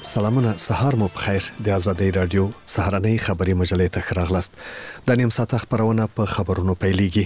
سلامونه، سهار مو بخیر. د آزادۍ رادیو سهارنۍ خبري مجلې ته راغلاست. د نیم ساعت خبرونه په خبرونو پیلېږي.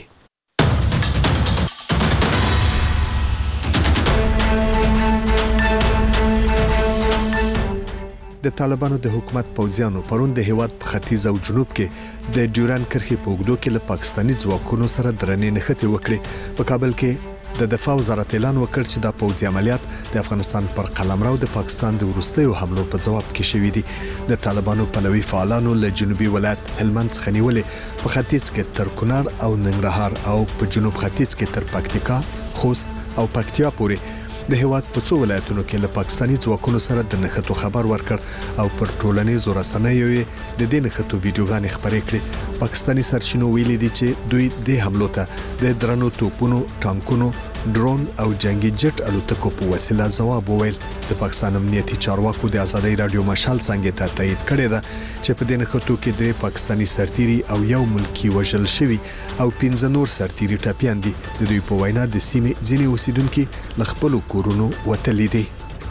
د طالبانو د حکومت پوځیانو پرون د هیواد په ختیځ او جنوب کې د ډیورن کرښې په اوږدو کې له پاکستاني ځواکونو سره درنې نښتې وکړې. په کابل کې د دفاع وزارت اعلان وکړ چې د پوځي عملیات د افغانستان پر قلمرو د پاکستان د وروستیو حملو په جواب کې شوې دي. د طالبانو پلوي فعالانو له جنوبي ولایت هلمند څخه نیولې په ختیځ کې تر کونړ او ننګرهار او په جنوب ختیځ کې تر پکتیکا، خوست او پکتیا پورې د هیواد په څو ولایتونو کې له پاکستاني ځواکونو سره د نښتو خبر ورکړ او پر ټولنیزو رسنیو د دې نښتو ویډیوګانې خپرې کړې. پاکستاني سرچینو ویلي دي چې دوی د حملو ته د درنو توپونو، ټانکونو، ډرون او جنگي جټ الوتکو په وسیله ځواب وویل. د پاکستان امنیتي چارواکو د آزادۍ رادیو مشال څنګه ته تایید کړی ده چې په دې نښتو کې د پاکستاني سرتيري او یو ملکی وژل شوی او 15 نور سرتيري ټپيان دي. د دوی په وینا د سیمې ځینې اوسیدونکو ل خپل کورونو وتلي دي.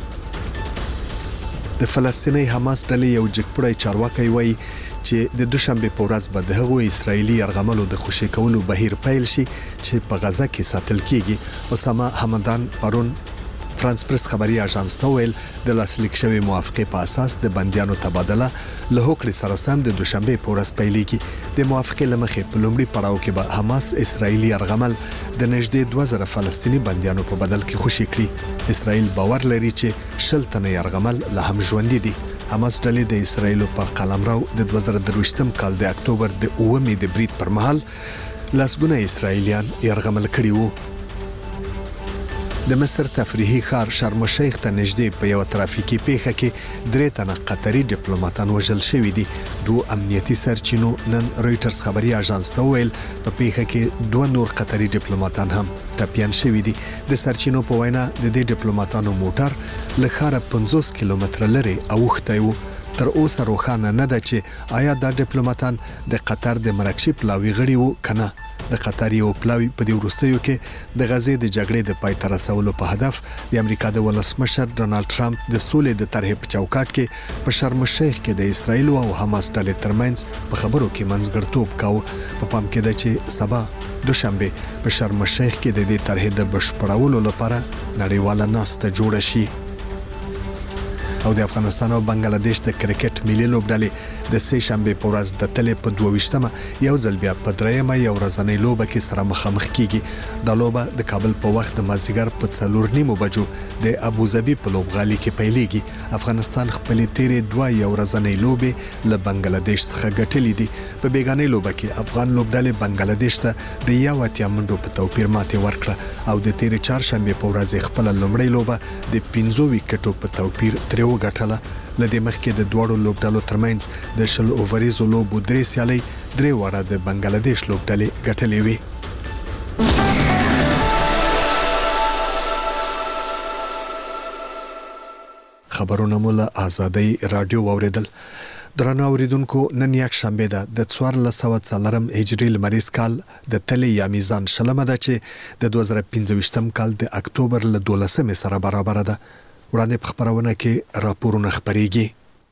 د فلسطیني حماس ډلې یو جګپړی چارواکي وایي چې د دوشنبه په ورځ به د هغو اسرایلی یرغملو د خوشی کولو بهیر پیل شي چې په غزه کې ساتل کیږي. اسامه حمدان پرون فرانس پریس خبري اژانس ته ویل د لاسلیک شوی موافقه په اساس د بنديانو تبادله له هوکړې سره سم د دوشنبه په ورځ پیلېږي. د موافقه لمخې په لومړي پړاو کې به حماس اسرایلی یرغمل د نږدې 2000 فلسطینی بنديانو په بدل کې خوشی کړي. اسرائیل باور لري چې 10 تنه یرغمل له هم ژوند دي. حماس ډلې د اسرایل پر قلمرو د 2023م کال د اکتوبر د 9مې د بریټ پر مهال لاسګونه اسرایلیان یرغمل کړي وو. د مصر تفریحي ښار شرم الشیخ ته نږدې په یو ترافیکي پیښه کې 3 تنه قطري ډیپلوماټان وژل شوي دي. 2 امنیتي سرچینو نن رويټرز خبري اژانس ته ویل په پیښه کې 2 نور قطري ډیپلوماټان هم ټپيان شوي دي. د سرچینو په وینا د دې ډیپلوماټانو موټر له ښاره 50 کیلومتره لري اوښتی وو. تر اوسه روښانه نه ده چې آیا دا ډیپلوماټان د قطر د مراکشي پلاوی غړي وو کنه. د قطر یو پلاوی په دې وروستیو کې د غزې د جګړې د پای ته رسولو په هدف د امریکا د ولسمشر ډونالد ټرمپ د سولې د طرحې په چوکاټ کې په شرم الشیخ کې د اسرایل او حماس ډلې ترمنځ په خبرو کې منځګړیتوب کاوه. په پام کې ده چې سبا دوشنبه په شرم الشیخ کې د دې طرحې د بشپړولو لپاره نړیواله ناسته جوړه شي. او د افغانستان او بنگلاديش د کرکټ ملي لوبډلې د سه شنبه په ورځ د تلې په 22مه یو ځل بیا په درېمه یو ورځنۍ لوبه کې سره مخامخ کیږي. د لوبه د کابل په وخت د مازیګر په 4:30 بجو د ابوظبي په لوبغالي کې پیلېږي. افغانستان خپل تیرې 2 یو ورځنۍ لوبه له بنگلاديش څخه ګټلې دي. په بیگانې لوبه کې افغان لوبډلې بنگلاديش ته د 1 منډو په توپیر ماتې ورکړه او د تیرې چهارشنبه په ورځ خپل لومړی لوبه د 15 وکټو په توپیر ترې وګټله. لدې مخکې د دوړو لوبډلو ترمنځ د شل اووريزو لوبو 3 سیالي 3 وړه د بنگلاديش لوبډلې ګټلې وي. خبرونه مو له آزادۍ رادیو اوریدل. درنو اوریدونکو، نن یک شنبه ده د 1404 هجری لمریز کال د تلې یا میزان شلمه ده چې د 2025م کال د اکتوبر له 12مې سره برابر ده. وړاندې په خبرونه کې راپورونه خبريږي.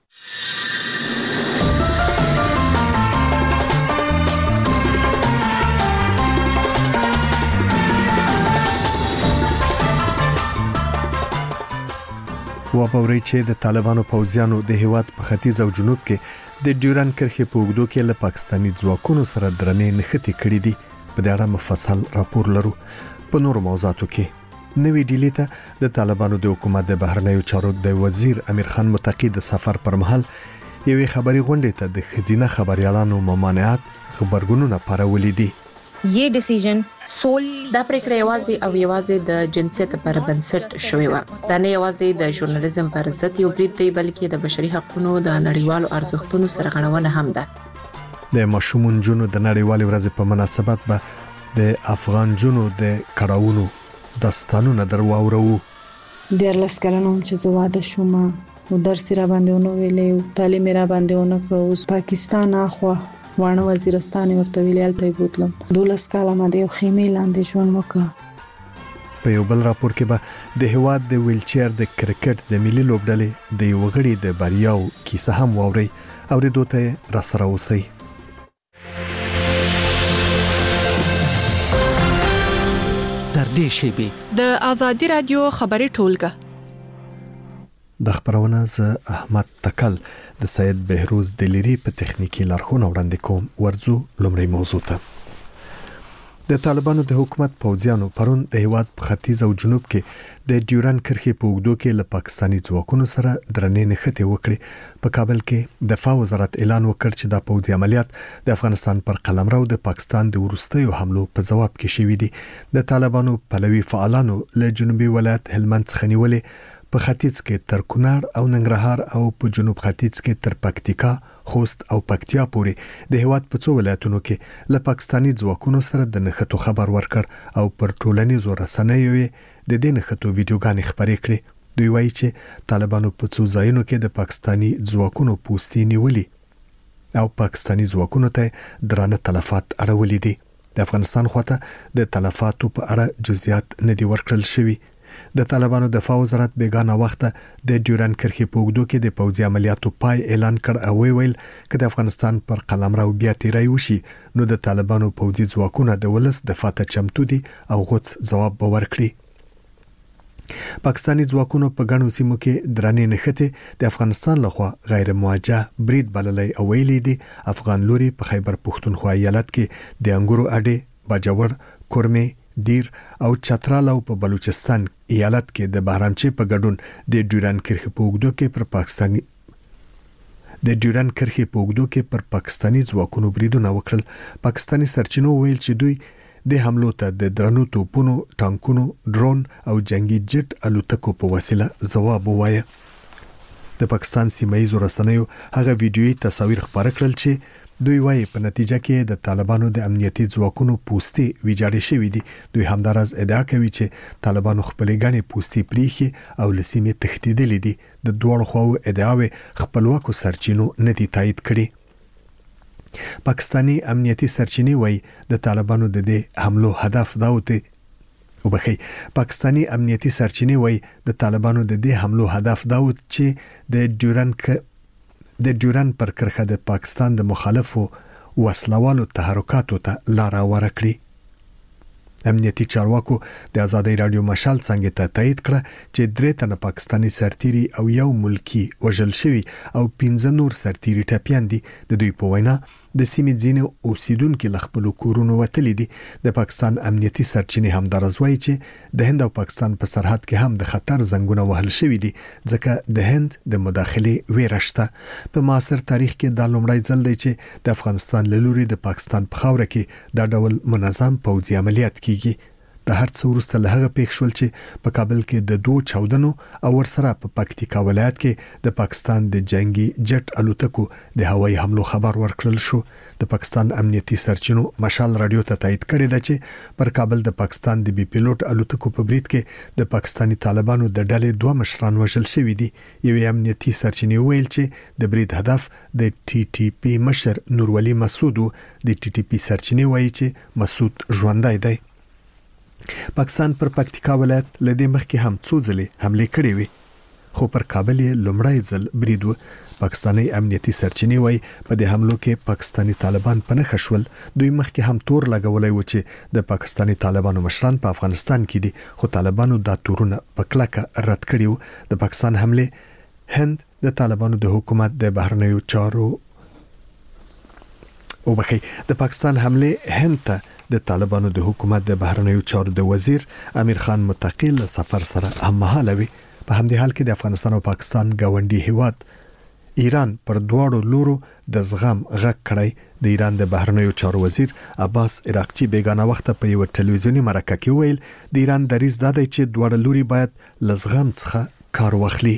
وپورې چې د طالبانو پوځیانو د هیواد په ختیځ او جنوب کې د ډیورن کرښې په اوږدو کې له پاکستاني ځواکونو سره درنې نښتې کړې دي. په دې اړه مفصل راپور لرو. په نورو موضوعاتو کې نوې ډیلی ته د طالبانو د حکومت د بهرنیو چارو د وزیر امیر خان متقی د سفر پر مهال یوې خبري غونډې ته د خزینه خبريالانو ممانعت خبرګونونه پارولې دي. یہ ډیسیژن سول دا پریکړه یوازې د جنسیت پر بنسټ شوې و. دا نه یوازې د ژورنالیزم پر ضد یو برید دی، بلکې د بشري حقوقو د نړیوالو ارزښتونو سره غړونه هم ده. د ماشومون جنو د نړیوالې ورځې په مناسبت به د افغان جنو د کړهونو داستانونه درواورو. د لسکرانو چې زواده شوم او درس را باندې ونه ویلې، تعلیم را باندې ونه کو. اوس پاکستان اخوا وانه وزیرستان ورته ویل ته بوتلم 12 کاله ما د خیمه لاندې ژوند وکړ. په یو بل راپور کې به د هیواد د ویلچیر د کرکټ د ملي لوبډلې د یو غړي د بریاو کیسه هم واوري او ردوته را سره اوسئ. در دې شیبې د آزادي رادیو خبري ټولګه د خبرونه ز احمد تکل د سید بهروز دلیری په تخنیکی لارښوونه وړاندې کوم. ورځو لومړی موضوع ته. د طالبانو د حکومت پوځیانو پرون د هیواد په ختیځ او جنوب کې د ډیورن کرښې په اوږدو کې له پاکستاني ځواکونو سره درنې نښتې وکړې. په کابل کې دفاع وزارت اعلان وکړ چې د پوځي عملیات د افغانستان پر قلمرو د پاکستان د وروستیو حملو په جواب کې شوې دي. د طالبانو پلوي فعالانو له جنوبي ولایت هلمند څخه نیولې په ختیځ کې تر کونړ او ننګرهار او په جنوب ختیځ کې تر پکتیکا، خوست او پکتیا پورې د هیواد په څو ولایتونو کې له پاکستاني ځواکونو سره د نښتو خبر ورکړ او پر ټولنیزو رسنیو د دې نښتو ویډیوګانې خپرې کړې. دوی وایي چې طالبانو په څو ځایونو کې د پاکستاني ځواکونو پوستې نیولې او پاکستاني ځواکونو ته درانه تلفات اړولې دي. د افغانستان خواته د تلفاتو په اړه جزئیات نه دي ورکړل شوي. د طالبانو دفاع وزارت بیگانه وخت د ډیورن کرښې په اوږدو کې د پوځي عملیاتو پای اعلان کړ او ویل چې د افغانستان پر قلمرو بیا تیری وشي نو د طالبانو پوځي ځواکونه د ولس دفاع ته چمتو دي او غوڅ ځواب به ورکړي. پاکستاني ځواکونو په ګڼو سیمو کې درنې نښتې د افغانستان لخوا غیر موجه برید بللی او ویلي دي افغان لوري په خیبر پښتونخوا ایالت کې د انګورو اډې، باجوړ، کورمې، دیر او چترال او په بلوچستان ایالت کې د بهرامچې په ګډون د ډیورن کرښې په اوږدو کې پر پاکستاني ځواکونو بریدونه وکړل. پاکستاني سرچینو ویل چې دوی د حملو ته د درنو توپونو، ټانکونو، ډرون او جنگي جټ الوتکو په وسیله ځواب ووایه. د پاکستان سیمایي رسنیو هغه ویډیويي تصاویر خپاره کړل چې دوی وايي په نتیجه کې د طالبانو د امنیتي ځواکونو پوستې ویجاړې شوې دي. دوی همدارز ادعا کوي چې طالبانو خپلې ګڼې پوستې پریخي او لسیمې تښتېدلې دي. د دوه خواو ادعاوې خپلواکو سرچینو نه دي تایید کړي. پاکستاني امنیتي سرچینې وايي د طالبانو د دې حملو هدف دا و چې د ډیورن پر کرښه د پاکستان د مخالفو وسلوالو تحرکاتو ته لار هواره کړي. امنیتي چارواکو د آزادۍ رادیو مشال څنګه ته تایید کړه چې 3 تنه پاکستاني سرتیري او یو ملکی وژل شوی او 15 نور سرتیري ټپیان دي. د دوی په وینا د سیمې ځینې اوسیدونکو له خپل کورونو وتلي دي. د پاکستان امنیتي سرچینې هم درځوي چې د هند او پاکستان په سرحد کې هم د خطر زنګونه وهل شوی دي ځکه د هند د مداخله ویره شته. په معاصر تاریخ کې دا لومړی ځل دی چې د افغانستان له لوري د پاکستان په خاوره کې دا ډول منظم پوځي عملیات کیږي. د هر څه وروسته له هغه پیښ شول چې په کابل کې د 2 چاودنو او ورسره په پکتیکا ولایت کې د پاکستان د جنگي جټ الوتکو د هوایي حملو خبر ورکړل شو. د پاکستان امنیتي سرچینو مشال رادیو ته تایید کړی دی چې پر کابل د پاکستان د بي پیلوټ الوتکو په برید کې د پاکستاني طالبانو د ډلې 2 مشران وژل شوي دي. یوې امنیتي سرچینې ویل چې د برید هدف د ټي ټي پی مشر نورولي مسعود د ټي ټي پی سرچینې وایي چې مسعود ژوندای دی. پاکستان پر پکتیکا ولایت لدې مخکې هم څو ځلې حمله کړې وي خو پر کابل یې لومړی ځل برید و. پاکستاني امنیتي سرچینې وایي په دې حملو کې پاکستاني طالبان پنهخ شول. دوی مخکې هم تور لګولای و چې د پاکستاني طالبانو مشران په افغانستان کې دي خو طالبانو دا تورونه په کلکه رد کړي وو. د پاکستان حمله هند د طالبانو د حکومت د بهرنیو چارو د پاکستان حمله هند ته د طالبانو د حکومت د بهرنیو چارو د وزیر امیر خان متقی له سفر سره هممهاله وي. په همدې حال کې د افغانستان او پاکستان گاونډي هیواد ایران پر دواړو لورو د زغم غږ کړی. د ایران د بهرنیو چارو وزیر عباس عراقچی بیگانه وخت په یو ټلویزیونی مرکه کې ویل د ایران دریځ دا دی چې دواړه لوري باید له زغم څخه کار واخلي.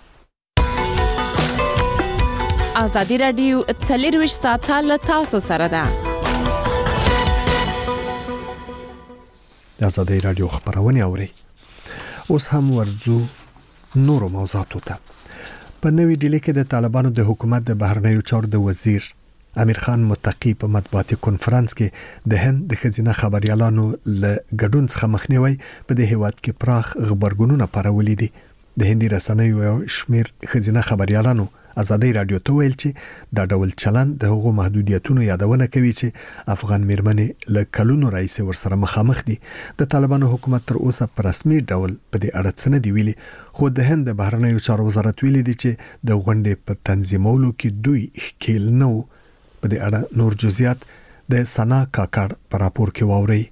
آزادي رادیو 24 ساعته له تاسو سره ده. د آزادۍ رادیو خبرونه اوري. اوس هم ورځو نورو موضوعاتو ته. په نوې ډیلي کې د طالبانو د حکومت د بهرنیو چارو د وزیر امیر خان متقی په مطبوعاتي کانفرنس کې د هند د خزینه خبريالانو له ګډون څخه مخنیوي په دې هیواد کې پراخ خبرګونونه پرولې دي. د هندي رسنیو شمیر خزینه خبريالانو آزادۍ رادیو ته ویل چې دا ډول چلن د هغو محدودیتونو یادونه کوي چې افغان میرمنې له کلونو راځي ورسره مخامخ دي. د طالبانو حکومت تر اوسه په رسمي ډول په دې اړه څه نه دی ویلي، خو د هند د بهرنیو چارو وزارت ویلي دی چې د غونډې په تنظیمولو کې دوی ښکیل نه وو. په دې اړه نور جزئیات د سنا کاکړ په راپور کې واوري.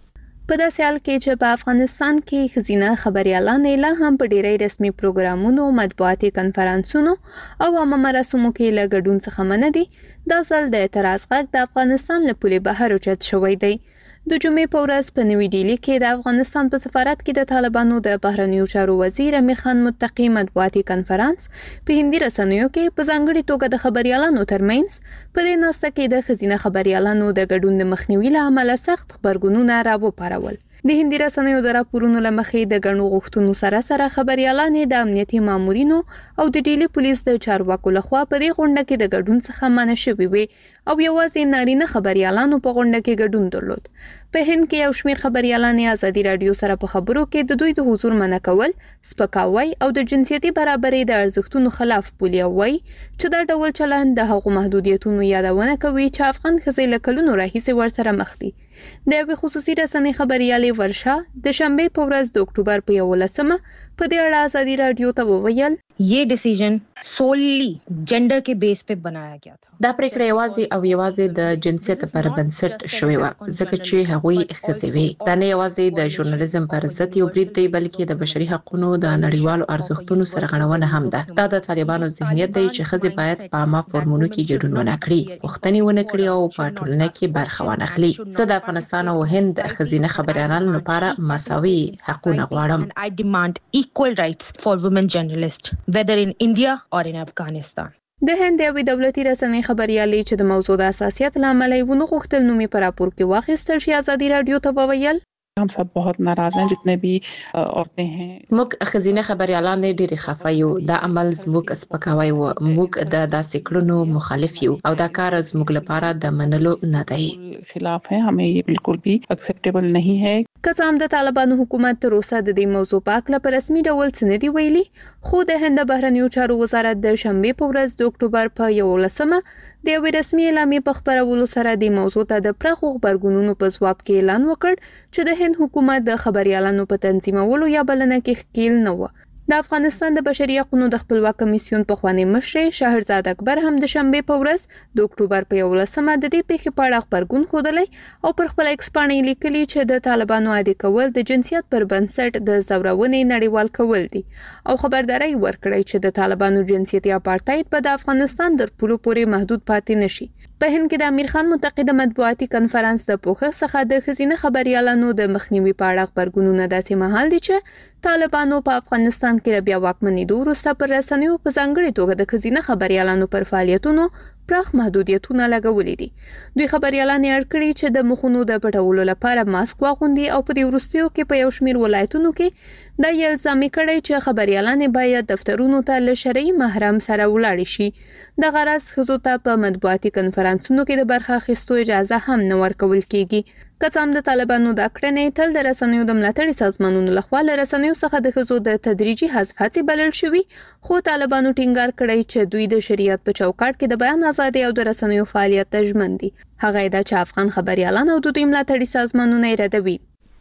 په داسې حال کې چې په افغانستان کې خزینه خبريالان لا هم په ډیری رسمي پروګرامونو، مطبوعاتي کانفرنسونو او عامه مراسمو کې له ګډون څخه منع دي، دا ځل د اعتراض غږ د افغانستان له پولې بهر اوچت شوی دی. د جمعې په ورځ په نوې ډیلي کې د افغانستان په سفارت کې د طالبانو د بهرنیو چارو وزیر امیر خان متقی مطبوعاتي کانفرنس په هندي رسنیو کې په ځانګړي توګه د خبريالانو ترمنځ په دې ناسته کې د خزینه خبريالانو د ګډون د مخنیوي له امله سخت خبرګونونه راوپارول. د هندي رسنیو د راپورونو لمخې د غنو غوښتنو سره سره خبريالان د امنیتي مامورینو او د ډیلی پولیس د چارواکو لخوا په دې غونډه کې د ګډون څخه منع شوي وي او یوازې نارینه خبريالانو په غونډه کې ګډون درلود. په هند کې یو شمېر خبريالان آزادي رادیو سره په خبرو کې د دوی د حضور منع کول، سپکاوی او د جنسيتي برابرۍ د ارزښتونو خلاف بولي او وایي چې دا ډول چلند د هغو محدودیتونو یادونه کوي چې افغان ښځې له کلونو راهیسې ورسره مخ دي. د یوې خصوصي رسنۍ خبريالې ورشا د شنبې په ورځ د اکتوبر په 11مه په دې اړه آزادي رادیو ته وویل ये decision solely gender के base पे बनाया गया था. دا پریکړه یوازې د جنسیت پر بنسټ شوې و، ځکه چې هغوی ښځې وي. دا نه یوازې د ژورنالیزم پر ضد یو برید دی، بلکې د بشري حقوقو د نړیوالو ارزښتونو سرغړونه هم ده. دا د طالبانو ذهنیت دی چې ښځې باید په عامه فورمونو کې ګډون ونه کړي، پوښتنې ونه کړي او په ټولنه کې برخه ونه اخلي. زه د افغانستان او هند خزینه خبريالانو لپاره مساوي حقوق غواړم. I demand equal rights for women journalists whether in India or in Afghanistan. د هند یوې دولتي رسنۍ خبريالې چې د موضوع د حساسیت لامل یې ونه غوښتل نومي په راپور کې واخیستل شي، آزادي رادیو ته وویل हम सब बहुत नाराज हैं जितने भी औरतें हैं. موږ خزینه خبريالان ډېر خفه یو. دا عمل زموږ سپکاوی و. موږ د داسې کړنو مخالف یو او دا کار زموږ لپاره د منلو نه دی. خلاف ہے، हमें ये बिल्कुल भी एक्सेप्टेबल नहीं है. که څه هم د طالبانو حکومت تر اوسه د دې موضوع په اړه په رسمي ډول څه نه دی ویلي، خو د هند بهرنیو چارو وزارت د شنبې په ورځ د اکتوبر په 11مه د یوې رسمي اعلامیې په خبرولو سره د موضوع ته د پراخو خبرګونونو په ځواب کې اعلان وکړ چې د هند حکومت د خبريالانو په تنظیمولو یا بلنه کې ښکیل نه و. د افغانستان د بشري حقوقو د خپلواک کمیسیون پخوانی مشر شهرزاد اکبر هم د شنبې په ورځ د اکتوبر په 11مه د دې پیښې په اړه خبرګون خوده او پر خپل ایکس باندې لیکلي چې د طالبانو عادي کول د جنسیت پر بنسټ د زورونې نړیوال کول دي او خبرداري ورکړی چې د طالبانو جنسیتي اپارټاید په د افغانستان در پولو پورې محدود پاتې نشي. په هند کې د امیر خان متقی مطبوعاتي کانفرنس د پوښښ څخه د خزینه خبريالانو د مخنیوي په اړه خبرګونونه داسې مهال دي چې طالبانو په افغانستان کې بیا واکمنېدو وروسته پر رسنیو په ځانګړي توګه د خزینه خبريالانو پر فعالیتونو پراخ محدودیتونه لګولې دي. دوی خبريالان یې کړی چې د مخونو د پټولو لپاره ماسک واغوندي او په دې وروستیو کې په یو شمېر ولایتونو کې دا یې الزامي کړی چې خبريالان باید دفترونو ته له شرعي محرم سره ولاړ شي. د غرض ښځو ته په مطبوعاتي کانفرنسونو کې د برخه اخیستو اجازه هم نه ورکول کیږي. که څه هم د طالبانو دا کړنې تل د رسنیو د ملاتړي سازمانونو لخوا له رسنیو څخه د ښځو د تدریجي حذف هڅې بلل شوي، خو طالبانو ټینګار کړی چې دوی د شریعت په چوکاټ کې د بیان ازادي او د رسنیو فعالیت ته ژمن دي. هغه دا چې افغان خبريالان او د دوی ملاتړي سازمانونه یې ردوي.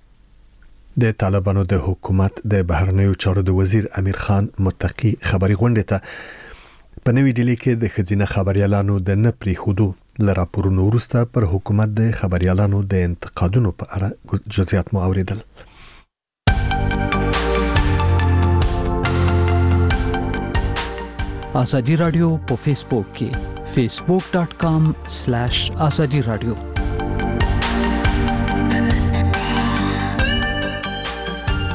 د طالبانو د حکومت د بهرنیو چارو د وزیر امیر خان متقی خبري غونډه ته په نوې ډیلي کې د خزینه خبريالانو د نه پریښودو ل راپورونو وروسته پر حکومت د خبريالانو د انتقادونو په اړه جزئیات مو اوریدل. آزادی رادیو په فیسبوک کې facebook.com/azadi radio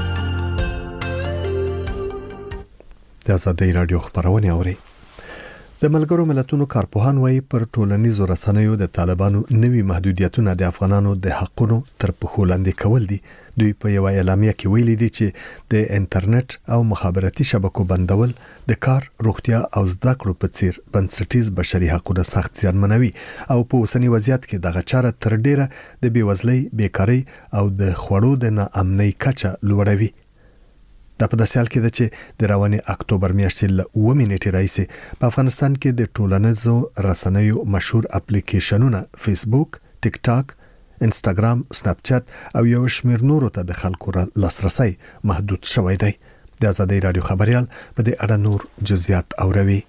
د آزادی رادیو خبرونه اوري. د ملګرو ملتونو کارپوهان وايي پر ټولنیزو رسنیو د طالبانو نوي محدودیتونه د افغانانو د حقونو تر پښو لاندې کول دي. دوی په یو اعلامیه کې ویلي دي چې د انټرنیټ او مخابراتي شبکو بندول د کار، روغتیا او زده کړو په څیر بنسټیز بشري حقوقونه سخت زیانمنوي او په اوسنی وضعیت کې دغه چاره تر ډیره د بیوزلۍ، بیکاری او د خوړو د ناامنۍ کچه لوړوي. دا په داسې حال کې ده چې د رواني اکتوبر میاشتې له 9 نیټې راهیسې په افغانستان کې د ټولنیزو رسنیو مشهور اپلیکیشنونه فیسبوک، ټیک ټاک، انستګرام، سناپ چات او یو شمېر نورو ته د خلکو لاسرسي محدود شوی دی. د آزادۍ رادیو خبريال په دې اړه نور جزئیات اوروي.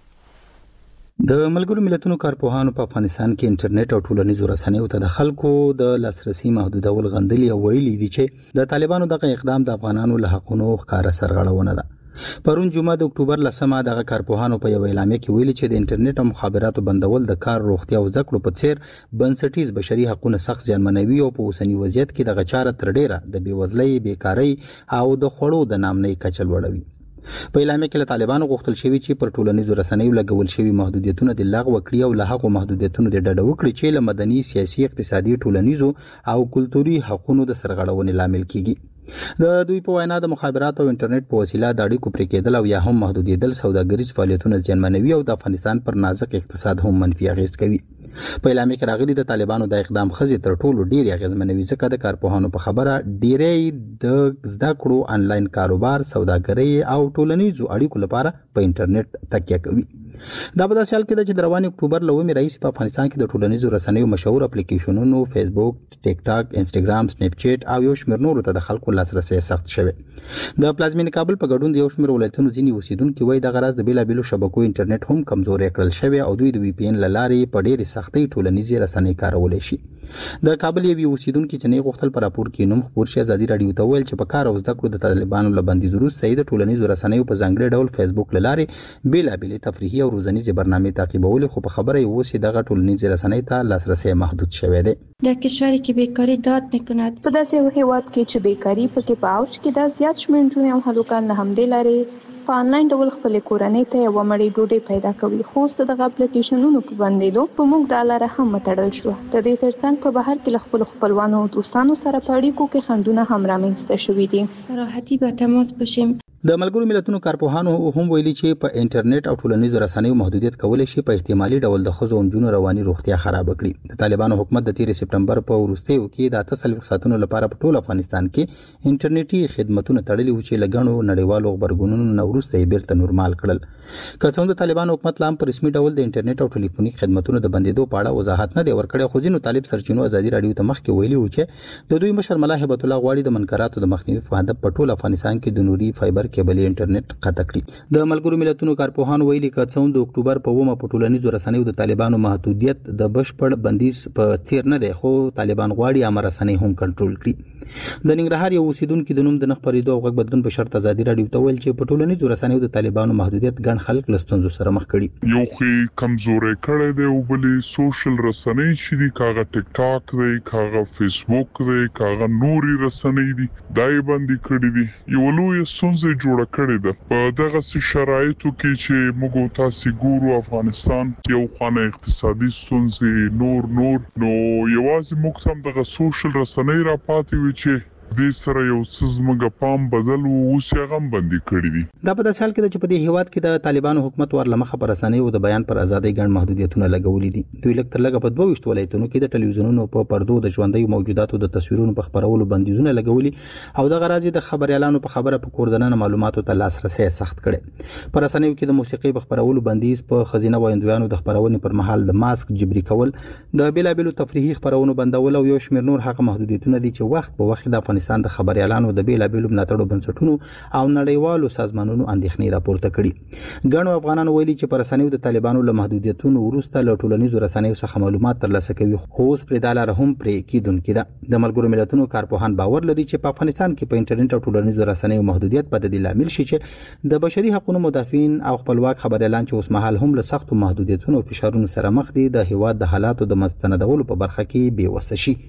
د ملګرو ملتونو کارپوهانو په افغانستان کې انټرنیټ او ټولنیزو رسنیو ته د خلکو د لاسرسي محدودول غندلي او ویلي دي چې د طالبانو دغه اقدام د افغانانو له حقونو ښکارا سرغړونه ده. پرون جمعه د اکتوبر 10 دغه کارپوهانو په یو اعلامیه کې ویلي چې د انټرنیټ او مخابراتو بندول د کار، روغتیا او زده کړو په څیر بنسټیز بشري حقوقونه سخت زیانمنوي او په اوسنی وضعیت کې دغه چاره تر ډیره د بیوزلۍ، بیکاری او د خوړو د ناامنۍ کچه لوړوي. په اعلامیه کې له طالبانو غوښتل شوی چې پر ټولنیزو رسنیو لګول شوی محدودیتونه د لغوه کړي او له هغو محدودیتونو د ډډه وکړي چې له مدني، سیاسي، اقتصادي، ټولنیزو او کلتوري حقوقو د سرغړونې لامل کیږي. د دوی په وینا د مخابراتو او انټرنیټ په وسیله د اړیکو پرې کېدل او یا هم محدودیدل سوداګریز فعالیتونه زیانمنوي او د افغانستان پر نازک اقتصاد هم منفي اغیز کوي. په اعلامیه کې راغلي د طالبانو د اقدام خزي تر ټولو ډیر اغیزمنوي ځکه د کارپوهانو په خبره ډیرې د زده کړو، انلاین کاروبار، سوداګري او ټولنیزو اړیکو لپاره په انټرنیټ تکیه کوي. دا په داسې حال کې ده چې د رواني اکتوبر له 9 راهیسې په افغانستان کې د ټولنیزو رسنیو مشهور اپلیکیشنونو فیسبوک، ټیک ټاک، انستګرام، سناپ چات او یو شمېر نورو ته د خلکو لاسرسي سخت شوی. د پلازمینې کابل په ګډون د یو شمېر ولایتونو ځینې اوسیدونکو وایي د غرض د بیلابېلو شبکو انټرنیټ هم کمزوري کړل شوی او دوی د وی پی ان لارې په ډېرې سختۍ ټولنیزې رسنۍ کارولای شي. د کابل یو اوسیدونکو چې نه غوښتل پر راپور کې نوم خبر شي آزادي رادیو ته ویل چې په کار او زده کړو د طالبانو له بندیز وروسته د ټولنیزو رسنیو په ځانګړي ډول فیسبوک لارې بیلابېلې تفریحي او روزنیزې برنامې تعقیبول، خو په خبره یو وسی دغه ټولنیزې رسنۍ ته لاسرسي محدود شوی دی. در کشوری که بیکاری داد میکند په داسې هیواد کې چې بیکاری پکې په اوج کې ده، زیات شمېر نجونې او هلکان له همدې لارې په انلاین ډول خپل کورنۍ ته یو مړۍ ډوډۍ پیدا کوي. خو د دغه اپلیکیشنونو په بندیدو په موږ د لاره هم متړل شو. د دې ترڅنګ په بهر کې له خپل خپلوانو او دوستانو سره په اړیکو کې خنډونه هم رامنځته شوي دي. راحتي به تماس بشیم. د ملګرو ملتونو کارپوهانو هم ویلي چې په انټرنیټ او ټولنیزو رسنیو محدودیت کولای شي په احتمالي ډول د ښځو او نجونو رواني روغتیا خراب کړي. د طالبانو حکومت د 13 سپټمبر په وروستیو کې د 8 ساعتونو لپاره په ټول افغانستان کې انټرنیټي خدماتونه تړلي و چې لګڼو نړیوالو خبرګونونو نو وروسته یې بیرته نورمال کړل. که څنګه د طالبانو حکومت لام په رسمي ډول د انټرنیټ او ټلیفوني خدماتونو د بندیدو په اړه وضاحت نه دی ورکړی، خو ځینو طالب سرچینو آزادي رادیو ته مخکې ویلي و چې د دوی مشر ملا هبت الله غواړي د منکراتو د مخنیوي په هدف په ټول افغانستان کې د نوري فایبر کیبل انټرنیټ قطع کړي. د ملګرو ملتونو کارپوهان ویلي چې څون د اکتوبر په 9 په ټولنیزو رسنیو د طالبانو محدودیت د بشپړ بندیز په څیر نه دی، خو طالبان غواړي امر رسنۍ هم کنټرول کړي. د ننګرهار یو اوسیدونکو د نوم د نخبرېدو او غږ بدلون په شرط آزادي رادیو ته ویل چې په ټولنیزو رسنیو د طالبانو محدودیت ګڼ خلک له ستونزو سره مخ کړي. یو خې کمزوري کړي دی او بلې سوشل رسنۍ چې دی کاغه ټیک ټاک دی، کاغه فیسبوک دی، کاغه نوري رسنۍ دی دای باندې کړي دي. یو لوی ستونزه جوړه کړي ده په دغه شرایطو کې چې موږ تاسو ګورو افغانستان یو خانه اقتصادي ستونزې نور نو یوازې موږ هم دغه سوشل رسنۍ را پاتې وي چې د سره یو څه زموږ پام بدل وو اوس یې غم بندي کړی دي. دا په داسې حال کې چې په دې هیواد کې د طالبانو حکومت ورلمخه پر رسنیو د بیان پر ازادۍ ګڼ محدودیتونه لګولې دي. دوی لکه تر لږه په 22 ولایتونو کې د ټلویزیونونو په پردو د ژوندۍ موجوداتو د تصویرونو په خبرولو بندیزونه لګولي او د غراضي د خبريالانو په خبره په کوردننه معلوماتو ته لاسرسي سخت کړي. پر رسنیو کې د موسیقي په خبرولو بندیز، په خزینه وایندویانو د خبرونې پر مهال د ماسک جبري کول، د بیلابېلو تفریحي خبرونو بندول او یو شمېر نور هغه محدودیتونه دي چې وخت په وخت د افغانستان د خبريالانو د بیلابېلو ملاتړو بنسټونو او نړیوالو سازمانونو اندېښنې راپورته کړي. ګڼو افغانانو ویلي چې پر رسنیو د طالبانو له محدودیتونو وروسته له ټولنیزو رسنیو څخه معلومات ترلاسه کوي، خو اوس پرې دا لاره هم پرې کېدونکې ده. د ملګرو ملتونو کارپوهان باور لري چې په افغانستان کې په انټرنیټ او ټولنیزو رسنیو محدودیت به د دې لامل شي چې د بشري حقوقو مدافعین او خپلواک خبريالان چې اوس مهال هم له سختو محدودیتونو او فشارونو سره مخ دي د هیواد د حالاتو د مستندولو په برخه کې بې وسه شي.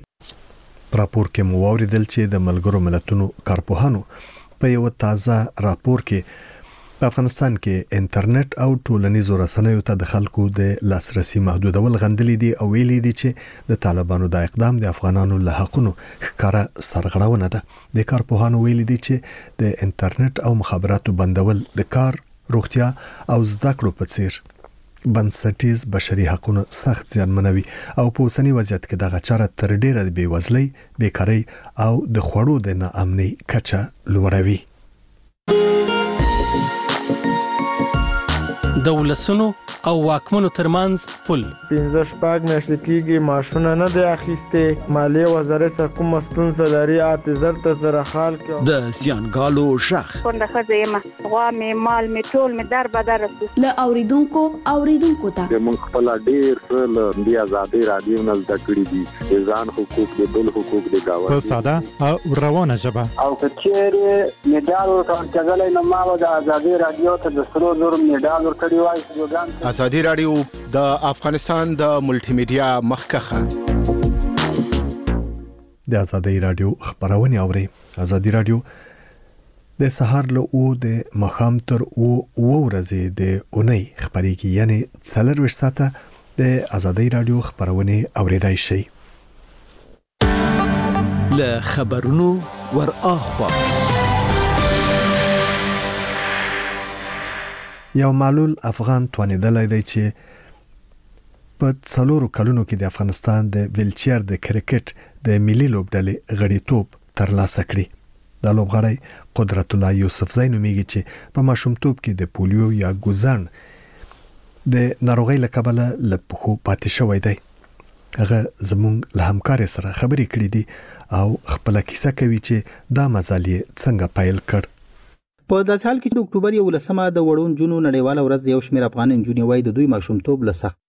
راپور کې مو واوریدل چې د ملګرو ملتونو کارپوهانو په یو تازه راپور کې په افغانستان کې انټرنیټ او ټولنیزو رسنیو ته د خلکو د لاسرسي محدودول غندلې دي او ویلي دي چې د طالبانو د اقدام د افغانانو له حقونو ښکارا سرغړونه ده. د کارپوهانو ویلي دي چې د انټرنیټ او مخابراتو بندول د کار، روغتیا او زده کړو په څیر بنسټیز بشري حقوقونه سخت زیانمنوي او په اوسنی وضعیت کې دغه چاره تر ډیره د بیوزلۍ، بیکارۍ او د خوړو د ناامنۍ کچه لوړوي. د ولسونو او واکمنو ترمنځ پل 15 میاشتې کېږي ماشونه نه دی اخیسته. مالیه وزارت سره کوم ستونزه لري اعتذار ته سره حال کې د زیانګالو شخ څنګه خځه غوا مې مال مې ټول مې در بدر له اوریدونکو ته موږ خپل ډیر څه د آزادۍ رادیو نه زده کړی دي، ځان حقوق د بل حقوق د گاوند په ساده او روانه ژبه او کچېره میډال ورکړل نو ما د آزادۍ رادیو ته د سرو زر میډال ورکړی وای. آزادۍ رادیو د افغانستان د ملټي میډیا مخکخه د آزادۍ رادیو خبرونه اوري. آزادۍ رادیو د سهار له او د مخام تر او ورځې د اونۍ خبريږي، یعنی 24 ساعته د آزادۍ رادیو خبرونه اوریدای شي. له خبرونو ور اخوا یو معلول افغان توانیدلای دی چې په 4 کلونو کې د افغانستان د ویلچیر د کرکټ د ملي لوبډلې غړیتوب ترلاسه کړي. د لوبغاړی قدرت الله یوسفزی نومیږي چې په ماشومتوب کې د پولیو یا ګوزن د ناروغۍ له کبله له پخو پاتې شوی دی. هغه زموږ له همکار سره خبرې کړې دي او خپل کیسه کوي چې دا مزل یې څنګه پیل کړ. په داسې حال کې د اکتوبر 11 د وړو نجونو نړیواله ورځ د یو شمېر افغان نجونې وای د دوی ماشومتوب له سخت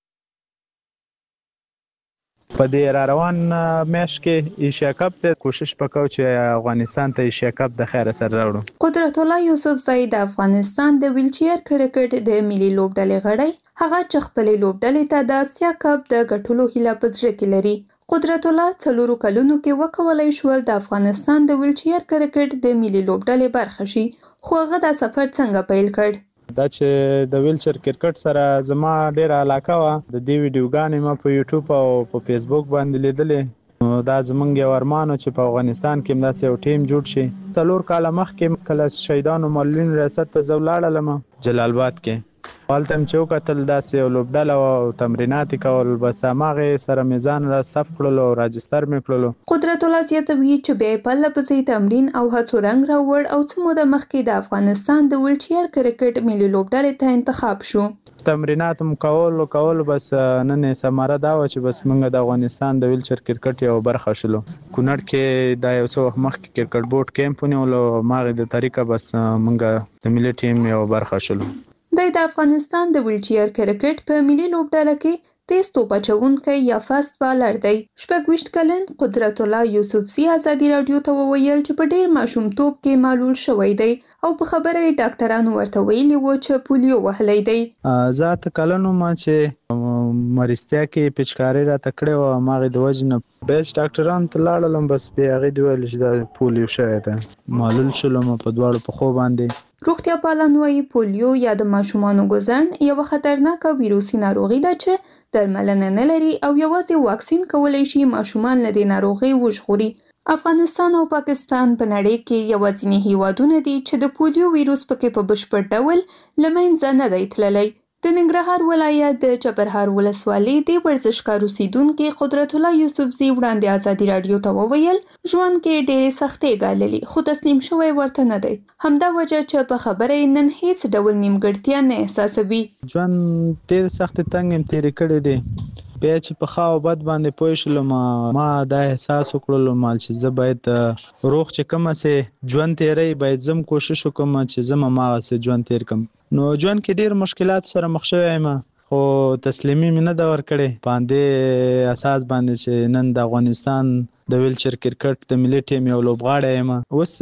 په دې را روان میاشت کې ایشیا کپ ته کوشش وکاو چې افغانستان ته ایشیا کپ د خیر سره راوړو. قدرت الله یوسفزی د افغانستان د ویلچیر کرکټ د ملي لوبډلې غړی، هغه چې خپل لوبډلې ته د اسیا کپ د ګټلو هیله په زړه کې لري. قدرت الله 4 کلونو کې وکولای شول د افغانستان د ویلچیر کرکټ د ملي لوبډلې برخه شي، خو هغه د سفر څنګه پیل کړ؟ دا چې د ویلچر کرکټ سره زما ډیره علاقه و، د دې ویډیوګانې ما په یوټیوب او په فیسبوک باندې لیدلې. دا زمونږ یو ارمان چې په افغانستان کې داسې یو ټیم جوړ شي. 4 کال مخکې کله شهیدانو معلولین ریاست ته ولاړم جلال آباد کې، والتم چې وکتل داسې یو لوبډله او تمرینات کول، بس هغه سره میزان را صف کړلو او راجستر مې کړلو. قدرت الله زیاتوي چې بیا په لپسې تمرین او هڅو رنګ راوړ او څه موده مخکې د افغانستان د ویلچیر کرکټ ملي لوبډلې ته انتخاب شو. تمرینات کول بس نن سماره دا و چې بس موږ د افغانستان د ویلچر کرکټ یو برخه شلو. کونړ کې دا یو څو وخت مخکې کرکټ بورډ کیمپ ونیولو، ماغه د طریقه بس موږ د ملي ټیم یو برخه شلو. د افغانستان د ویلچیر کرکټ په ملي لوبډله کې تیز توپ اچونکی یا فاست بالر دی. 26 کلن قدرت الله یوسفزی آزادۍ رادیو ته وویل چې په ډیر ماشومتوب کې معلول شوی دی او په خبره ډاکټرانو ورته ویلي و چې پولیو وهلی دی. ذات کلنو ما چې مرستیا کې پچکاری را تکړه و، ماغه د وجنه بیس ډاکټران ته لاړم، بس به هغه دی ویل چې دا پولیو شوی دی. معلول شلم په دواړو په خو باندې. روغتیا پالان وايي پولیو یا د ماشومانو ګوزن یو خطرناکه ویروسي ناروغي ده چې درملنه نه لري او یوازې واکسین کولای شي ماشومان له دې ناروغي وژغوري. افغانستان او پاکستان په نړۍ کې یوازینی هیوادونه دي چې د پولیو ویروس پکې په بشپړ ډول له منځه نه دی تللی. د ننګرهار ولایت د چپرهار ولسوالۍ د ورزشکار اوسیدونکي قدرت الله یوسفزی وړاندې آزادۍ رادیو ته وویل ژوند کې ډېرې سختۍ ګاللې خو تسلیم شوی ورته نه دی. همدا وجه چې په خبره نن هیڅ ډول نیمګړتیا نه احساسوي. ژوند ډېر سخت تنګ هم تېرې کړی دی. بیا چې په ښه او بد باندې پوه شلم، ما دا احساس وکړلو مال چې زه باید روغ چې کومه سې ژوند تېری باید زم کوشش وکړم چې زم هماغسې ژوند تېر کړم. نو ژوند کې ډېر مشکلات سره مخ شوی یم خو تسلیمي مې نه ده ورکړې. په همدې اساس باندې چې نن د افغانستان د ویلچر کرکټ د ملي ټیم یو لوبغاړی یم. اوس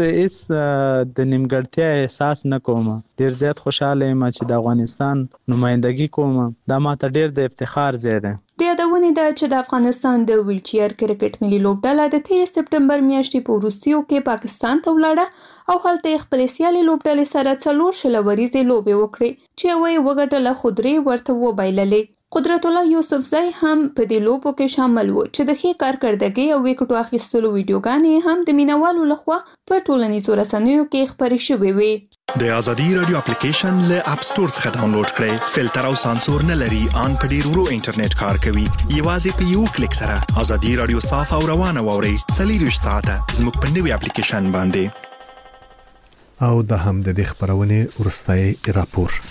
هېڅ د نیمګړتیا احساس نه کوم. ډېر زیات خوشحاله یم چې د افغانستان نمایندګي کوم. دا ماته ډېر د افتخار ځای دی. د یادونې ده چې د افغانستان د ویلچیر کرکټ ملي لوبډله د 13 سپټمبر میاشتې په وروستیو کې پاکستان ته ولاړه او هلته یې خپلې سیالې لوبډلې سره 4 شلوريزې لوبې وکړې چې یوه یې وګټله خو درې ورته وبایللې. قدرت الله یوسفزی هم په دې لوبو کې شامل و چې د ښې کارکردګۍ او وکټو اخیستلو ویډیوګانې هم د مینوالو لخوا په ټولنیزو رسنیو کې خپرې شوې وې. د ازادي رادیو اپلیکیشن له اپ سټور څخه ډاونلوډ کړئ. فلټر او سانسور نه لري، ان په ډیر ورو انټرنیټ کار کوي. یوازې په یو کلیک سره ازادي رادیو صاف او روانه ووري. 24 ساعته زموږ په نوي اپلیکیشن باندې. او د هم د خبرونه ورستای راپور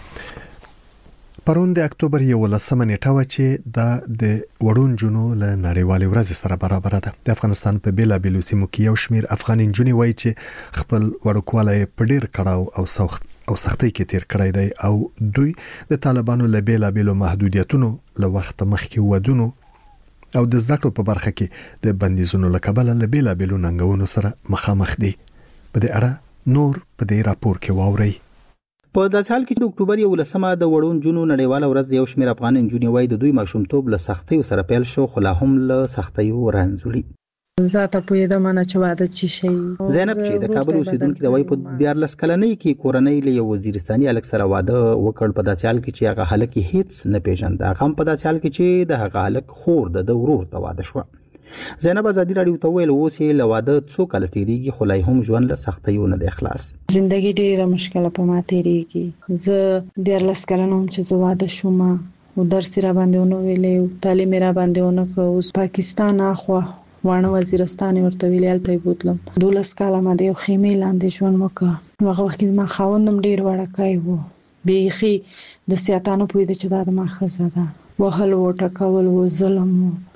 پرون د اکتوبر 11 نیټه و چې د وړون جنو له نړیوالې ورځ سره برابر ده. د افغانستان په بیلابیلو سیمو کې یو شمیر افغان انجونی وایي چې خپل وړوکواله په ډیر کړهو او سختۍ کې تیر کړی دی او دوی د طالبانو له بیلابیلو محدودیتونو له وخت مخکې ودونو او د زده کړو په برخه کې د بندیزونو له کبله له بیلابیلو ننګونو سره مخامخ دي. په دې اړه نور په دې راپور کې واورئ. په داسې حال کې د اکتوبر 11 د وړون جنو نړیواله ورځ د یو شمېر افغان انجونی وای د دوی ماشومتوب له سختیو سره پیل شو خو لا هم له سختیو رانځولي. زاته پوهېدم نه چې واده چی شي. زینب چې د کابل اوسیدونکو د وای په 14 کلنۍ کې کورنۍ له یو وزیرستاني الک سره واده وکړ. په داسې حال کې چې هغه هلک هیڅ نه پیژند. هغه په داسې حال کې چې د هغه هلک خور د ورور ته واده شو. زینب ازادي رادیو ته ویل اوس یې له واده څو کال تیریږي خو لا هم ژوند له سختیو نه دی خلاص. زندگی ډیره مشکله په ما تیریږي. زه 14 کلنوم چې زه واده شوم او درس را باندې ونه ویلې تعلیم را باندې ونه کو. اوس پاکستان اخوا وانه وزیرستان ورته ویل ته بوتلم 12 کاله ما د یو خیمه لاندې ژوند وکړ. هغه وخت ما خاوندم ډیر وړکای وو بیخي د سیاتانو پوی د چې دا ما خزه ده وهل و ټکول و ظلم